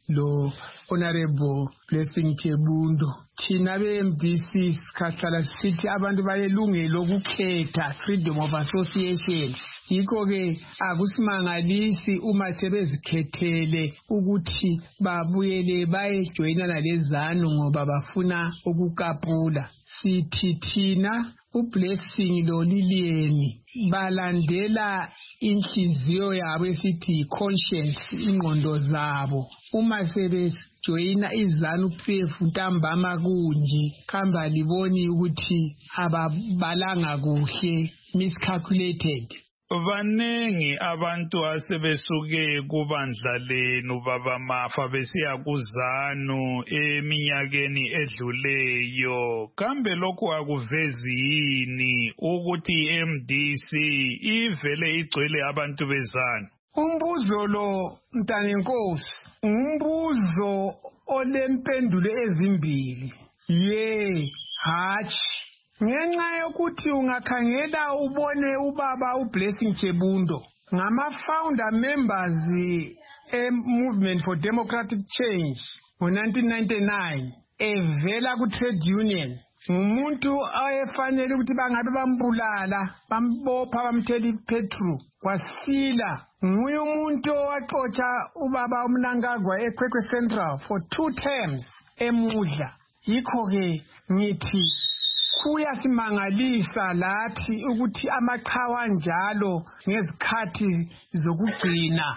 lo Honorable Blessing Chebundo. Thina be-MDC sikhahlala sithi abantu balelungelo lokukhetha, freedom of association. Yikho-ke akusimangalisi uma sebezikhethele ukuthi babuyele bayejoyinana lezanu ngoba bafuna ukukapula. Sithi thina uBlessing lo Lilian balandela inhliziyo yabo esithi conscience, ingqondo zabo. Uma sebejoyina izanu PF ntambama kunje khamba liboni ukuthi ababalanga kuhle, miscalculated. Vanengi abantu asebesuke kubandla lenu baba Mafa besiya kuzanu eminyakeni edluleyo. Kambe lokhu akuvezi yini ukuthi MDC ivele igcwele abantu bezanu? Umbuzo lo Mntanenkosi, umbuzo olempendulo ezimbili. Ye, hatshi. Ngenxa yokuthi ungakhangela ubone ubaba uBlessing Chebundo ngama-founder members Movement for Democratic Change ngo-1999 evela ku-trade union. Ngumuntu ayefanele ukuthi bangabe bambulala, bambopha, bamthela ipetrol, wasila. Nguye umuntu owaxotsha ubaba uMnangagwa eKwekwe Central for 2 terms emudla. Yikho-ke ngithi kuyasimangalisa lathi ukuthi amaqhawe njalo ngezikhathi zokugcina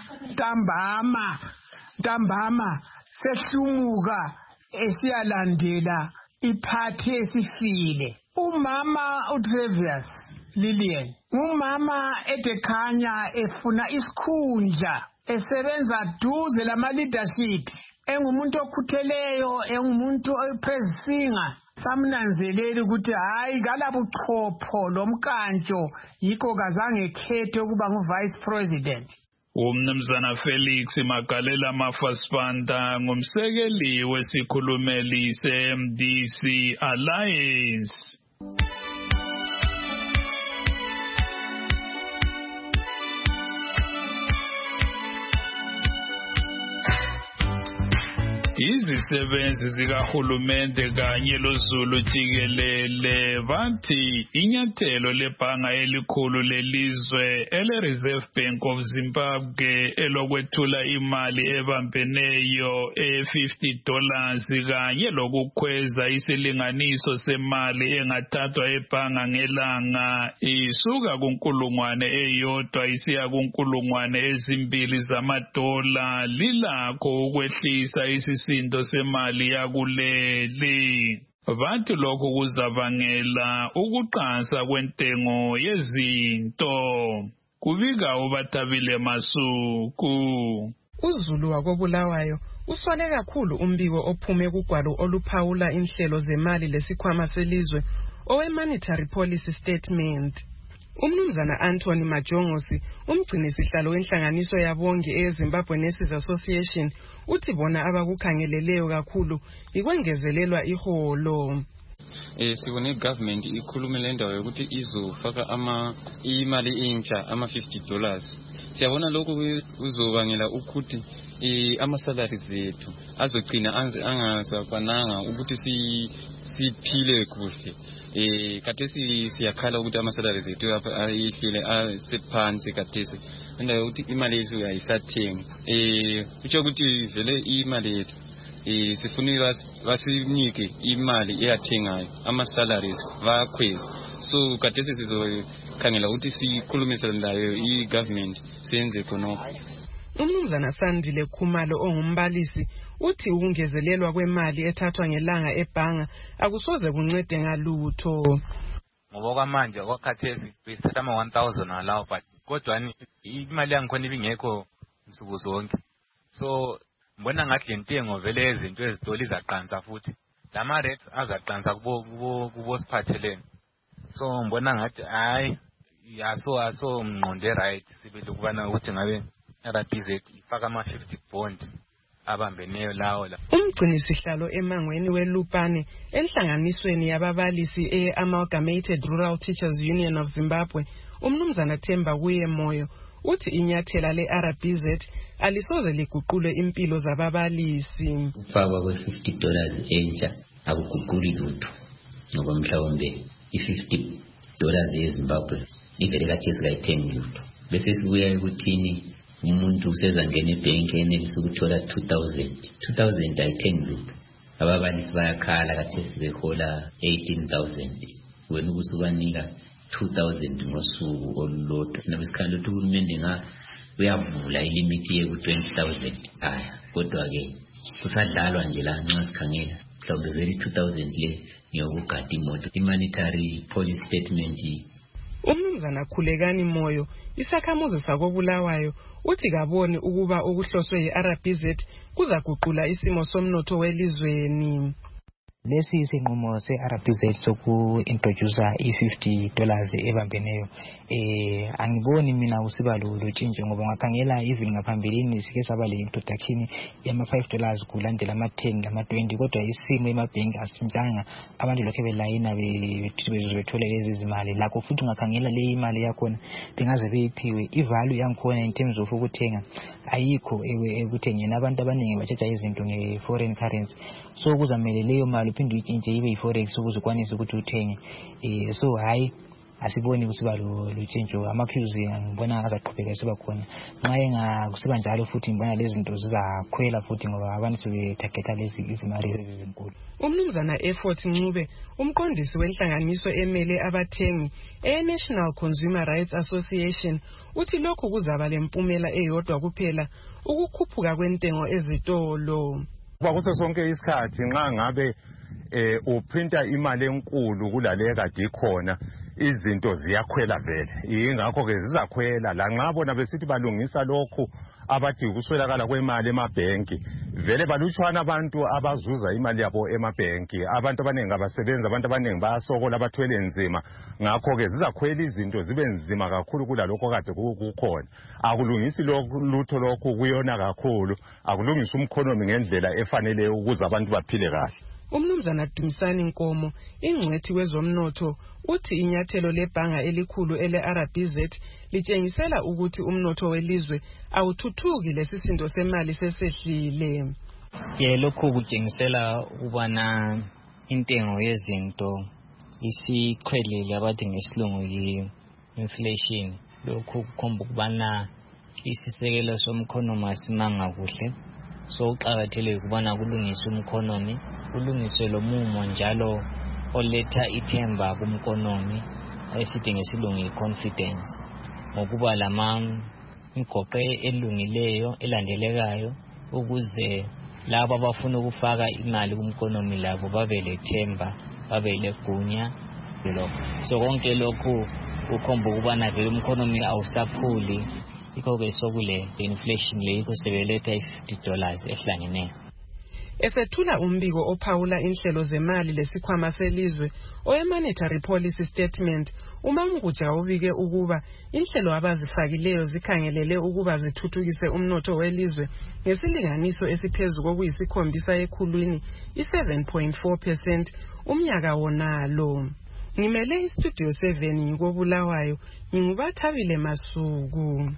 ntambama sehlumuka esiyalandela iphathi esifile. Umama uTravius Lilian umama edekhanya efuna isikhundla, esebenza duze lama leadership, engumuntu okhutheleyo, engumuntu oyipresinger. Samnanzeleli ukuthi hayi kalabuchopho lomkantsho, yikho kazange khethe ukuba ngu-vice president. Umnumzana Felix Magalela Mafasipanta ngumsekeli wesikhulumeli se-MDC Alliance. Izisebenzi zikahulumende kanye loZulu jikelele bathi inyathelo lebhanga elikhulu lelizwe ele-Reserve Bank of Zimbabwe elokwethula imali ebambeneyo $50 kanye lokukhweza isilinganiso semali engathathwa ebhanga ngelanga isuka kunkulungwane eyodwa isiya kunkulungwane ezimbili $2 lilakho ukwehlisa isisindo semali yakuleli. Bathi lokhu kuzabangela ukuqansa kwentengo yezinto. Kubika uBathabile Masuku. uZulu wakobulawayo uswale kakhulu umbiko ophume kugwalo oluphawula inhlelo zemali lesikhwama selizwe owe-Monetary Policy Statement. Umnumzana Anthony Majongosi, umgcinisihlalo wenhlanganiso yabongi eZimbabwe Nurses Association, uthi bona abakukhangeleleyo kakhulu ikwengezelelwa iholo. Sibone government ikhulume le ndawo yokuthi izofaka imali entsha $50. Siyabona lokhu kuzobangela ukuthi ama-salaries zethu azogcina angasafananga ukuthi siphile kuhle. Kathesi siyakhala ukuthi ama-salaries ethu ayehlile asephansi kathesi endawo yokuthi imali yethu ayisathengi. Kutsho ukuthi vele imali yethu sifuna basinike imali eyathengayo, ama-salaries bakhweza. So kathesi sizokhangela ukuthi sikhulumise layo i-government senze khonokho. Umnumzana Sandile Khumalo ongumbalisi uthi ukungezelelwa kwemali ethathwa ngelanga ebhanga akusoze kuncede ngalutho. Ngoba kwamanje kwakhathesi kuyisatha ama-1,000 alawo, but kodwa imali yangikhona ibingekho nsuku zonke. So mbona ngathi le ntengo vele izinto ezitoli izaqansa futhi. Lama rates azaqansa kubo siphathelene. So mbona ngathi hayi aso mnqonde right sibele ukubana ukuthi ngabe RBZ ifaka ama-50 bond abambeneyo lawo la. Umgcinisihlalo emangweni weLupane enhlanganisweni yababalisi e-Amalgamated Rural Teachers Union of Zimbabwe, umnumzana Themba Kuye Moyo, uthi inyathela le-RBZ alisoze liguqule impilo zababalisi. Ukufakwa kwe-$50 entsha akuguquli lutho ngoba mhlawumbe i-$50 yeZimbabwe ivele kathesi kayithengi lutho. Bese sibuya ekuthini umuntu usezangena ebhenki enelisa ukuthola 2,000 ayithengi lutho. Ababalisi bayakhala kathesi behola 18,000 wena ukusubanika 2,000 ngosuku olulodwa. Nabesikhala ukuthi uhulumende uyavula ilimithi yeku 20,000 kodwa-ke kusadlalwa nje la nxa sikhangela mhlawumbe vele 2,000 le ngiyokugada imoto. I-monetary policy statement. Umnumzana Khulekani Moyo, isakhamuzi sakoBulawayo, uthi kaboni ukuba ukuhloswe yi-RBZ kuzaguqula isimo somnotho welizweni. Lesi isinqumo se-RBZ soku-introduce i-$50 ebambeneyo angiboni mina usiba lutshintsho ngoba ngakhangela even ngaphambilini sike saba le introduction yama-$5 kulandela ama-10 lama-20 kodwa isimo emabhenki asintshanga, abantu lokho belayina bethola lezi zimali. Lakho futhi ngakhangela le imali yakhona bengaze beyiphiwe ivalue yangikhona in terms of ukuthenga ayikho ekuthengeni. Abantu abaningi batshetsha izinto nge-foreign currency, so kuzamele leyo mali uphinde uyitshintshe ibe yi-forex ukuze ukwanise ukuthi uthenge. So hayi asiboni kusiba lutshintsho. Ama-cues ngibona azaqhubeka siba khona. Nxa engakusiba njalo futhi ngibona lezi zinto zizakhwela futhi ngoba abantu sebethageta lezi izimali ezinkulu. Umnumzana Effort Ncube, umqondisi wenhlanganiso emele abathengi e-National Consumer Rights Association, uthi lokhu kuzaba lempumela eyodwa kuphela, ukukhuphuka kwentengo ezitolo. Kwakuso sonke isikhathi nxa ngabe uprinta imali enkulu kulale kade ikhona izinto ziyakhwela vele. Ingakho ke zizakhwela la nxa bona besithi balungisa lokhu abathi ukuswelakala kwemali emabhenki. Vele balutshwana abantu abazuza imali yabo emabhenki. Abantu abaningi abasebenzi, abantu abaningi bayasokola abathwele nzima. Ngakho ke zizakhwela izinto zibe nzima kakhulu kulalokho kade kukhona. Akulungisi lutho lokhu kuyona kakhulu. Akulungisa umkhonomi ngendlela efanele ukuze abantu baphile kahle. Umnumzana Dumisani Nkomo, ingcwethi wezomnotho, uthi inyathelo lebhanga elikhulu ele-RBZ litshengisela ukuthi umnotho welizwe awuthuthuki lesisindo semali sesehlile. Lokho kutshengisela ukubana intengo yezinto isikhwelile abathi ngesilungu yi-inflation. Lokho kukhomba ukubana isisekelo somkhonomi asimanga kuhle. So uqakathekile ukubana kulungiswe umkhonomi, kulungiswe lo mumo njalo oletha ithemba kumkhonomi esithi ngesilungu yi-confidence, ngokuba imigoqo elungileyo elandelekayo ukuze labo abafuna ukufaka imali kumkhonomi labo babe lethemba, babe legunya. So konke lokhu ukhomba ukubana vele umkhonomi awusakhuli. Ikho-ke sokule inflation le yikho sebeletha i-$50 ehlangeneyo. Esethula umbiko ophawula inhlelo zemali lesikhwama selizwe oye-monetary policy statement, uMamguja ubike ukuba inhlelo abazifakileyo zikhangelele ukuba zithuthukise umnotho welizwe ngesilinganiso esiphezulu kokuyisikhombisa ekhulwini, i-7.4% umnyaka wonalo. Ngimele istudio 7 ngikobulawayo, ngingubathabile Masuku.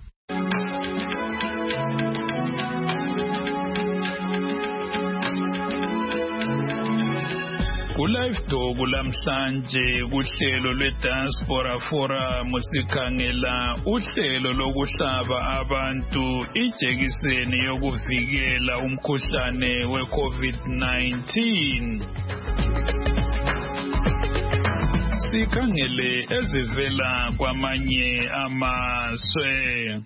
Ku-Live Talk lamhlanje kuhlelo lwe-Diaspora Forum sikhangela uhlelo lokuhlaba abantu ijekiseni yokuvikela umkhuhlane we-COVID-19. Sikhangele ezivela kwamanye amazwe.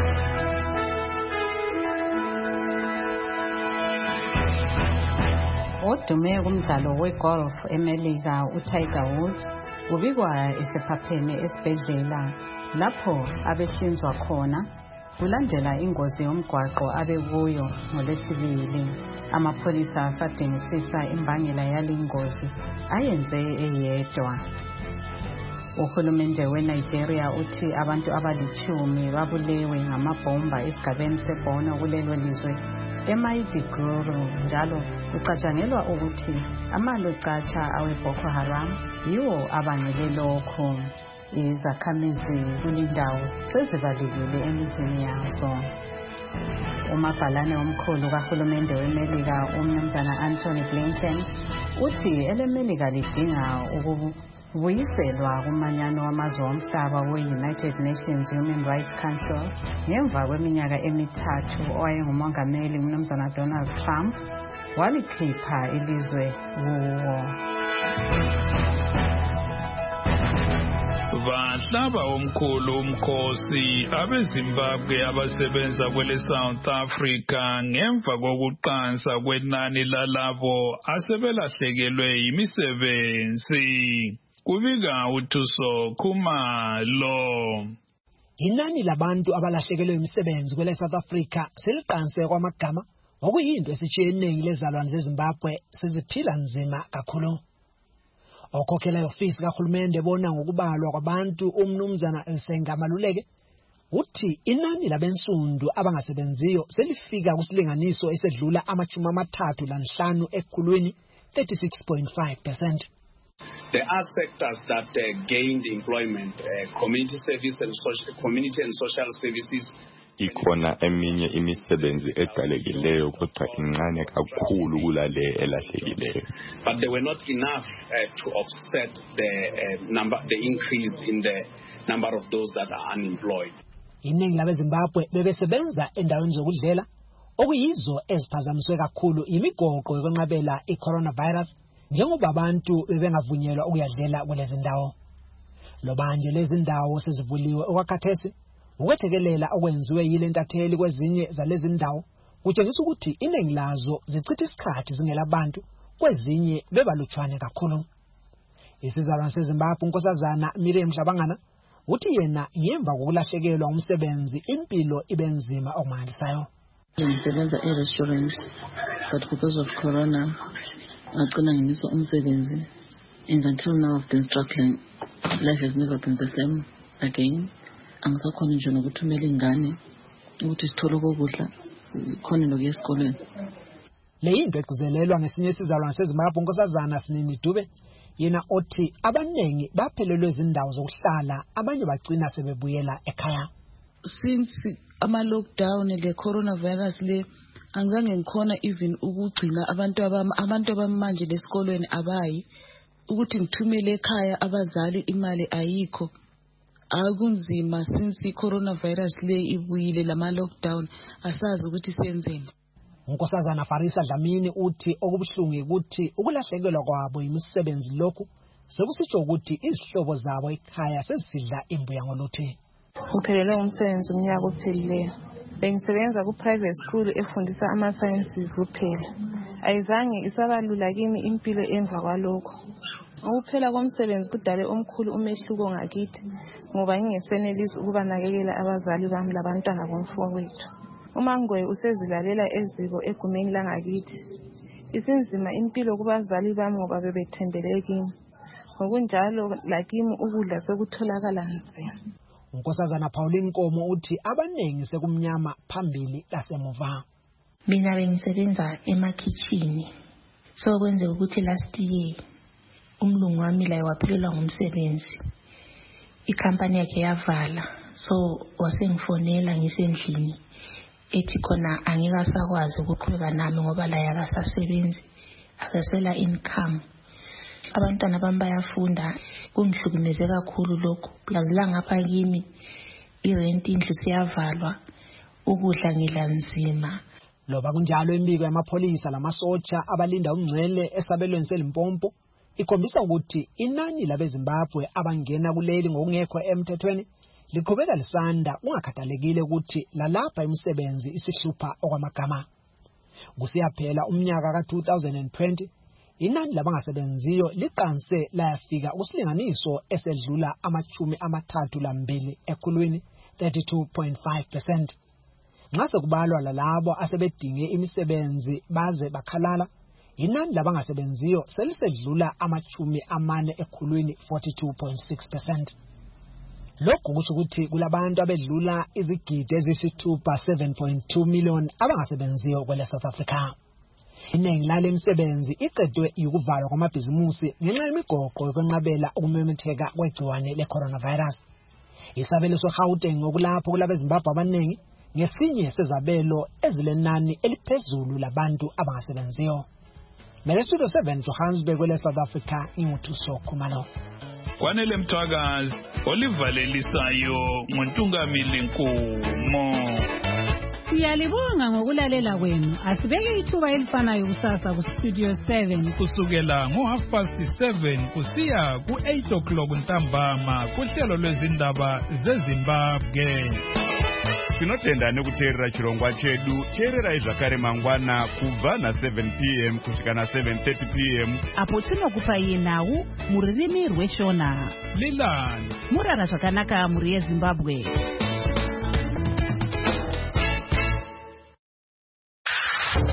Odume kumdlalo wegolf eMelika uTiger Woods ubikwa esephapheme esibhedlela lapho abehlinzwa khona kulandela ingozi yomgwaqo abekuyo ngoLwesibili. Amapholisa asadingisisa imbangela yalingozi ayenze eyedwa. Uhulumende weNigeria uthi abantu abali-10 babulewe ngamabhomba esigabeni seBorno kulelo lizwe eMaiduguri, njalo kucatshangelwa ukuthi amalocatsha aweBoko Haram yiwo abangele lokho. izakhamizi kulindawo sezivalekile emizini yazo. Umabhalane omkhulu kahulumende weMelika umnumzana Anthony Blinken uthi eleMelika lidinga ukubuyiselwa kumanyano wamazwe omhlaba we-United Nations Human Rights Council ngemva kweminyaka emithathu owayengumongameli umnumzana Donald Trump walikhipha ilizwe kuwo. Bahlaba omkhulu umkhosi abeZimbabwe abasebenza kwele South Africa ngemva kokuqansa kwenani lalabo asebelahlekelwe imisebenzi. Kubika uThuso Khumalo. Inani labantu abalahlekelwe imisebenzi kwele South Africa seliqanse kwamagama okuyinto esitshiyeneyo lezalwane zeZimbabwe seziphila nzima kakhulu. Okhokhela ofisi kahulumende bona ngokubalwa kwabantu umnumzana Elsenga Maluleke uthi inani labensundu abangasebenziyo selifika kusilinganiso esedlula 35 ekhulwini 36.5%. There are sectors that gained employment, community service and community and social services. Ikhona eminye imisebenzi edalekileyo kodwa incane kakhulu kulale elahlekileyo. But they were not enough to offset the increase in the number of those that are unemployed. Iningi labeZimbabwe bebesebenza endaweni zokudlela okuyizo eziphazamiswe kakhulu imigoqo yokwenqabela i-coronavirus njengoba abantu bebengavunyelwa ukuyadlela kulezi ndawo. Lobanje lezi ndawo sezivuliwe okwakhathesi ukwethekelela okwenziwe yile ntatheli kwezinye zalezi ndawo kutshengisa ukuthi iningi lazo zichitha isikhathi zingelabantu kwezinye bebalutshwane kakhulu. Isizalwane seZimbabwe unkosazana Miriam Mhlabangana uthi yena ngemva kokulahlekelwa umsebenzi impilo ibenzima okumangalisayo. Ngisebenza e-restaurant but because of corona ngagcina ngimisa umsebenzi and until now I've been struggling. Life has never been the same again. Angisakhona nje nokuthumela ingane ukuthi sithole ukudla khona nokuya esikoleni. Le into egcizelelwa ngesinye isizalwane seZimbabwe unkosazana Sinini Dube yena othi abanengi baphelelwe izindawo zokuhlala abanye bagcina sebebuyela ekhaya. Since ama-lockdown le coronavirus le angizange ngikhona even ukugcina abantu abamanje lesikolweni abayi ukuthi ngithumele ekhaya abazali imali ayikho. Akunzima since i-coronavirus le ibuyile lama lockdown asazi ukuthi senzeni. Unkosazana Farisa Dlamini uthi okubuhlungu ukuthi ukulahlekelwa kwabo imisebenzi lokhu sekusitsho ukuthi izihlobo zabo ekhaya sezisidla imbuya ngoluthi. Ngiphelelwe umsebenzi umnyaka ophelileyo. Bengisebenza ku-private school efundisa ama-sciences kuphela. Ayizange isabalula kimi impilo emva kwalokho. Ukuphela komsebenzi kudale omkhulu umehluko ngakithi ngoba ngingesenelisi ukubanakekela abazali bami labantwana bomfowethu. UMangwe usezilalela eziko egumeni langakithi. Isinzima impilo kubazali bami ngoba bebethembele kimi. Ngokunjalo lakimi ukudla sekutholakala nzima. Unkosazana Pauline Nkomo uthi abanengi sekumnyama phambili lasemuva. Mina bengisebenza emakitchini. So kwenzeka ukuthi last year umlungu wami la waphelelwa ngumsebenzi. Ikhampani yakhe yavala. So wasengifonela ngisendlini ethi khona angikasakwazi ukuqhubeka nami ngoba la yakasasebenzi akasela income. Abantwana bami bayafunda kungihlukumeze kakhulu lokho. Plus la ngapha kimi irent indlu siyavalwa ukudla ngilanzima. Loba kunjalo imbiko yamapholisa lamasotsha abalinda umngcele esabelweni seLimpopo ikhombisa ukuthi inani labeZimbabwe abangena kuleli ngokungekho emthethweni liqhubeka lisanda ungakhathalekile ukuthi lalapha imisebenzi isihlupha okwamagama. Kusiyaphela umnyaka ka-2020 inani labangasebenziyo liqanse layafika kusilinganiso esedlula 32 ekhulwini 32.5%. Nxa sekubalwa lalabo asebedinge imisebenzi baze bakhalala inani labangasebenziyo selisedlula 40 ekhulwini 42.6%. Lokhu kusho ukuthi kulabantu abedlula izigidi ezisithupha 7.2 million abangasebenziyo kwele South Africa. iningi lale misebenzi iqedwe ukuvalwa kwamabhizimusi ngenxa yemigoqo yokwenqabela ukumemetheka kwegciwane le-coronavirus. Isabelo soGauteng okulapho kulabeZimbabwe abaningi ngesinye sezabelo ezilenani eliphezulu labantu abangasebenziyo. Studio 7 Johannesburg kwele South Africa inguthuso Khumalo. Kwanele Mthwakazi olivalelisayo ngoNtungamili Nkumo. Siyalibonga ngokulalela kwenu. Asibeke ithuba elifanayo kusasa ku Studio 7 kusukela ngo7:30 kusiya ku8:00 ntambama kuhlelo lwezindaba zeZimbabwe. Tinotenda nekuteerera chirongwa chedu teererai zvakare mangwana kubva na7 p.m. kusvika na7:30 p.m. apo tinokupai nhau muririmi rweshona Lilani murara zvakanaka muri yeZimbabwe.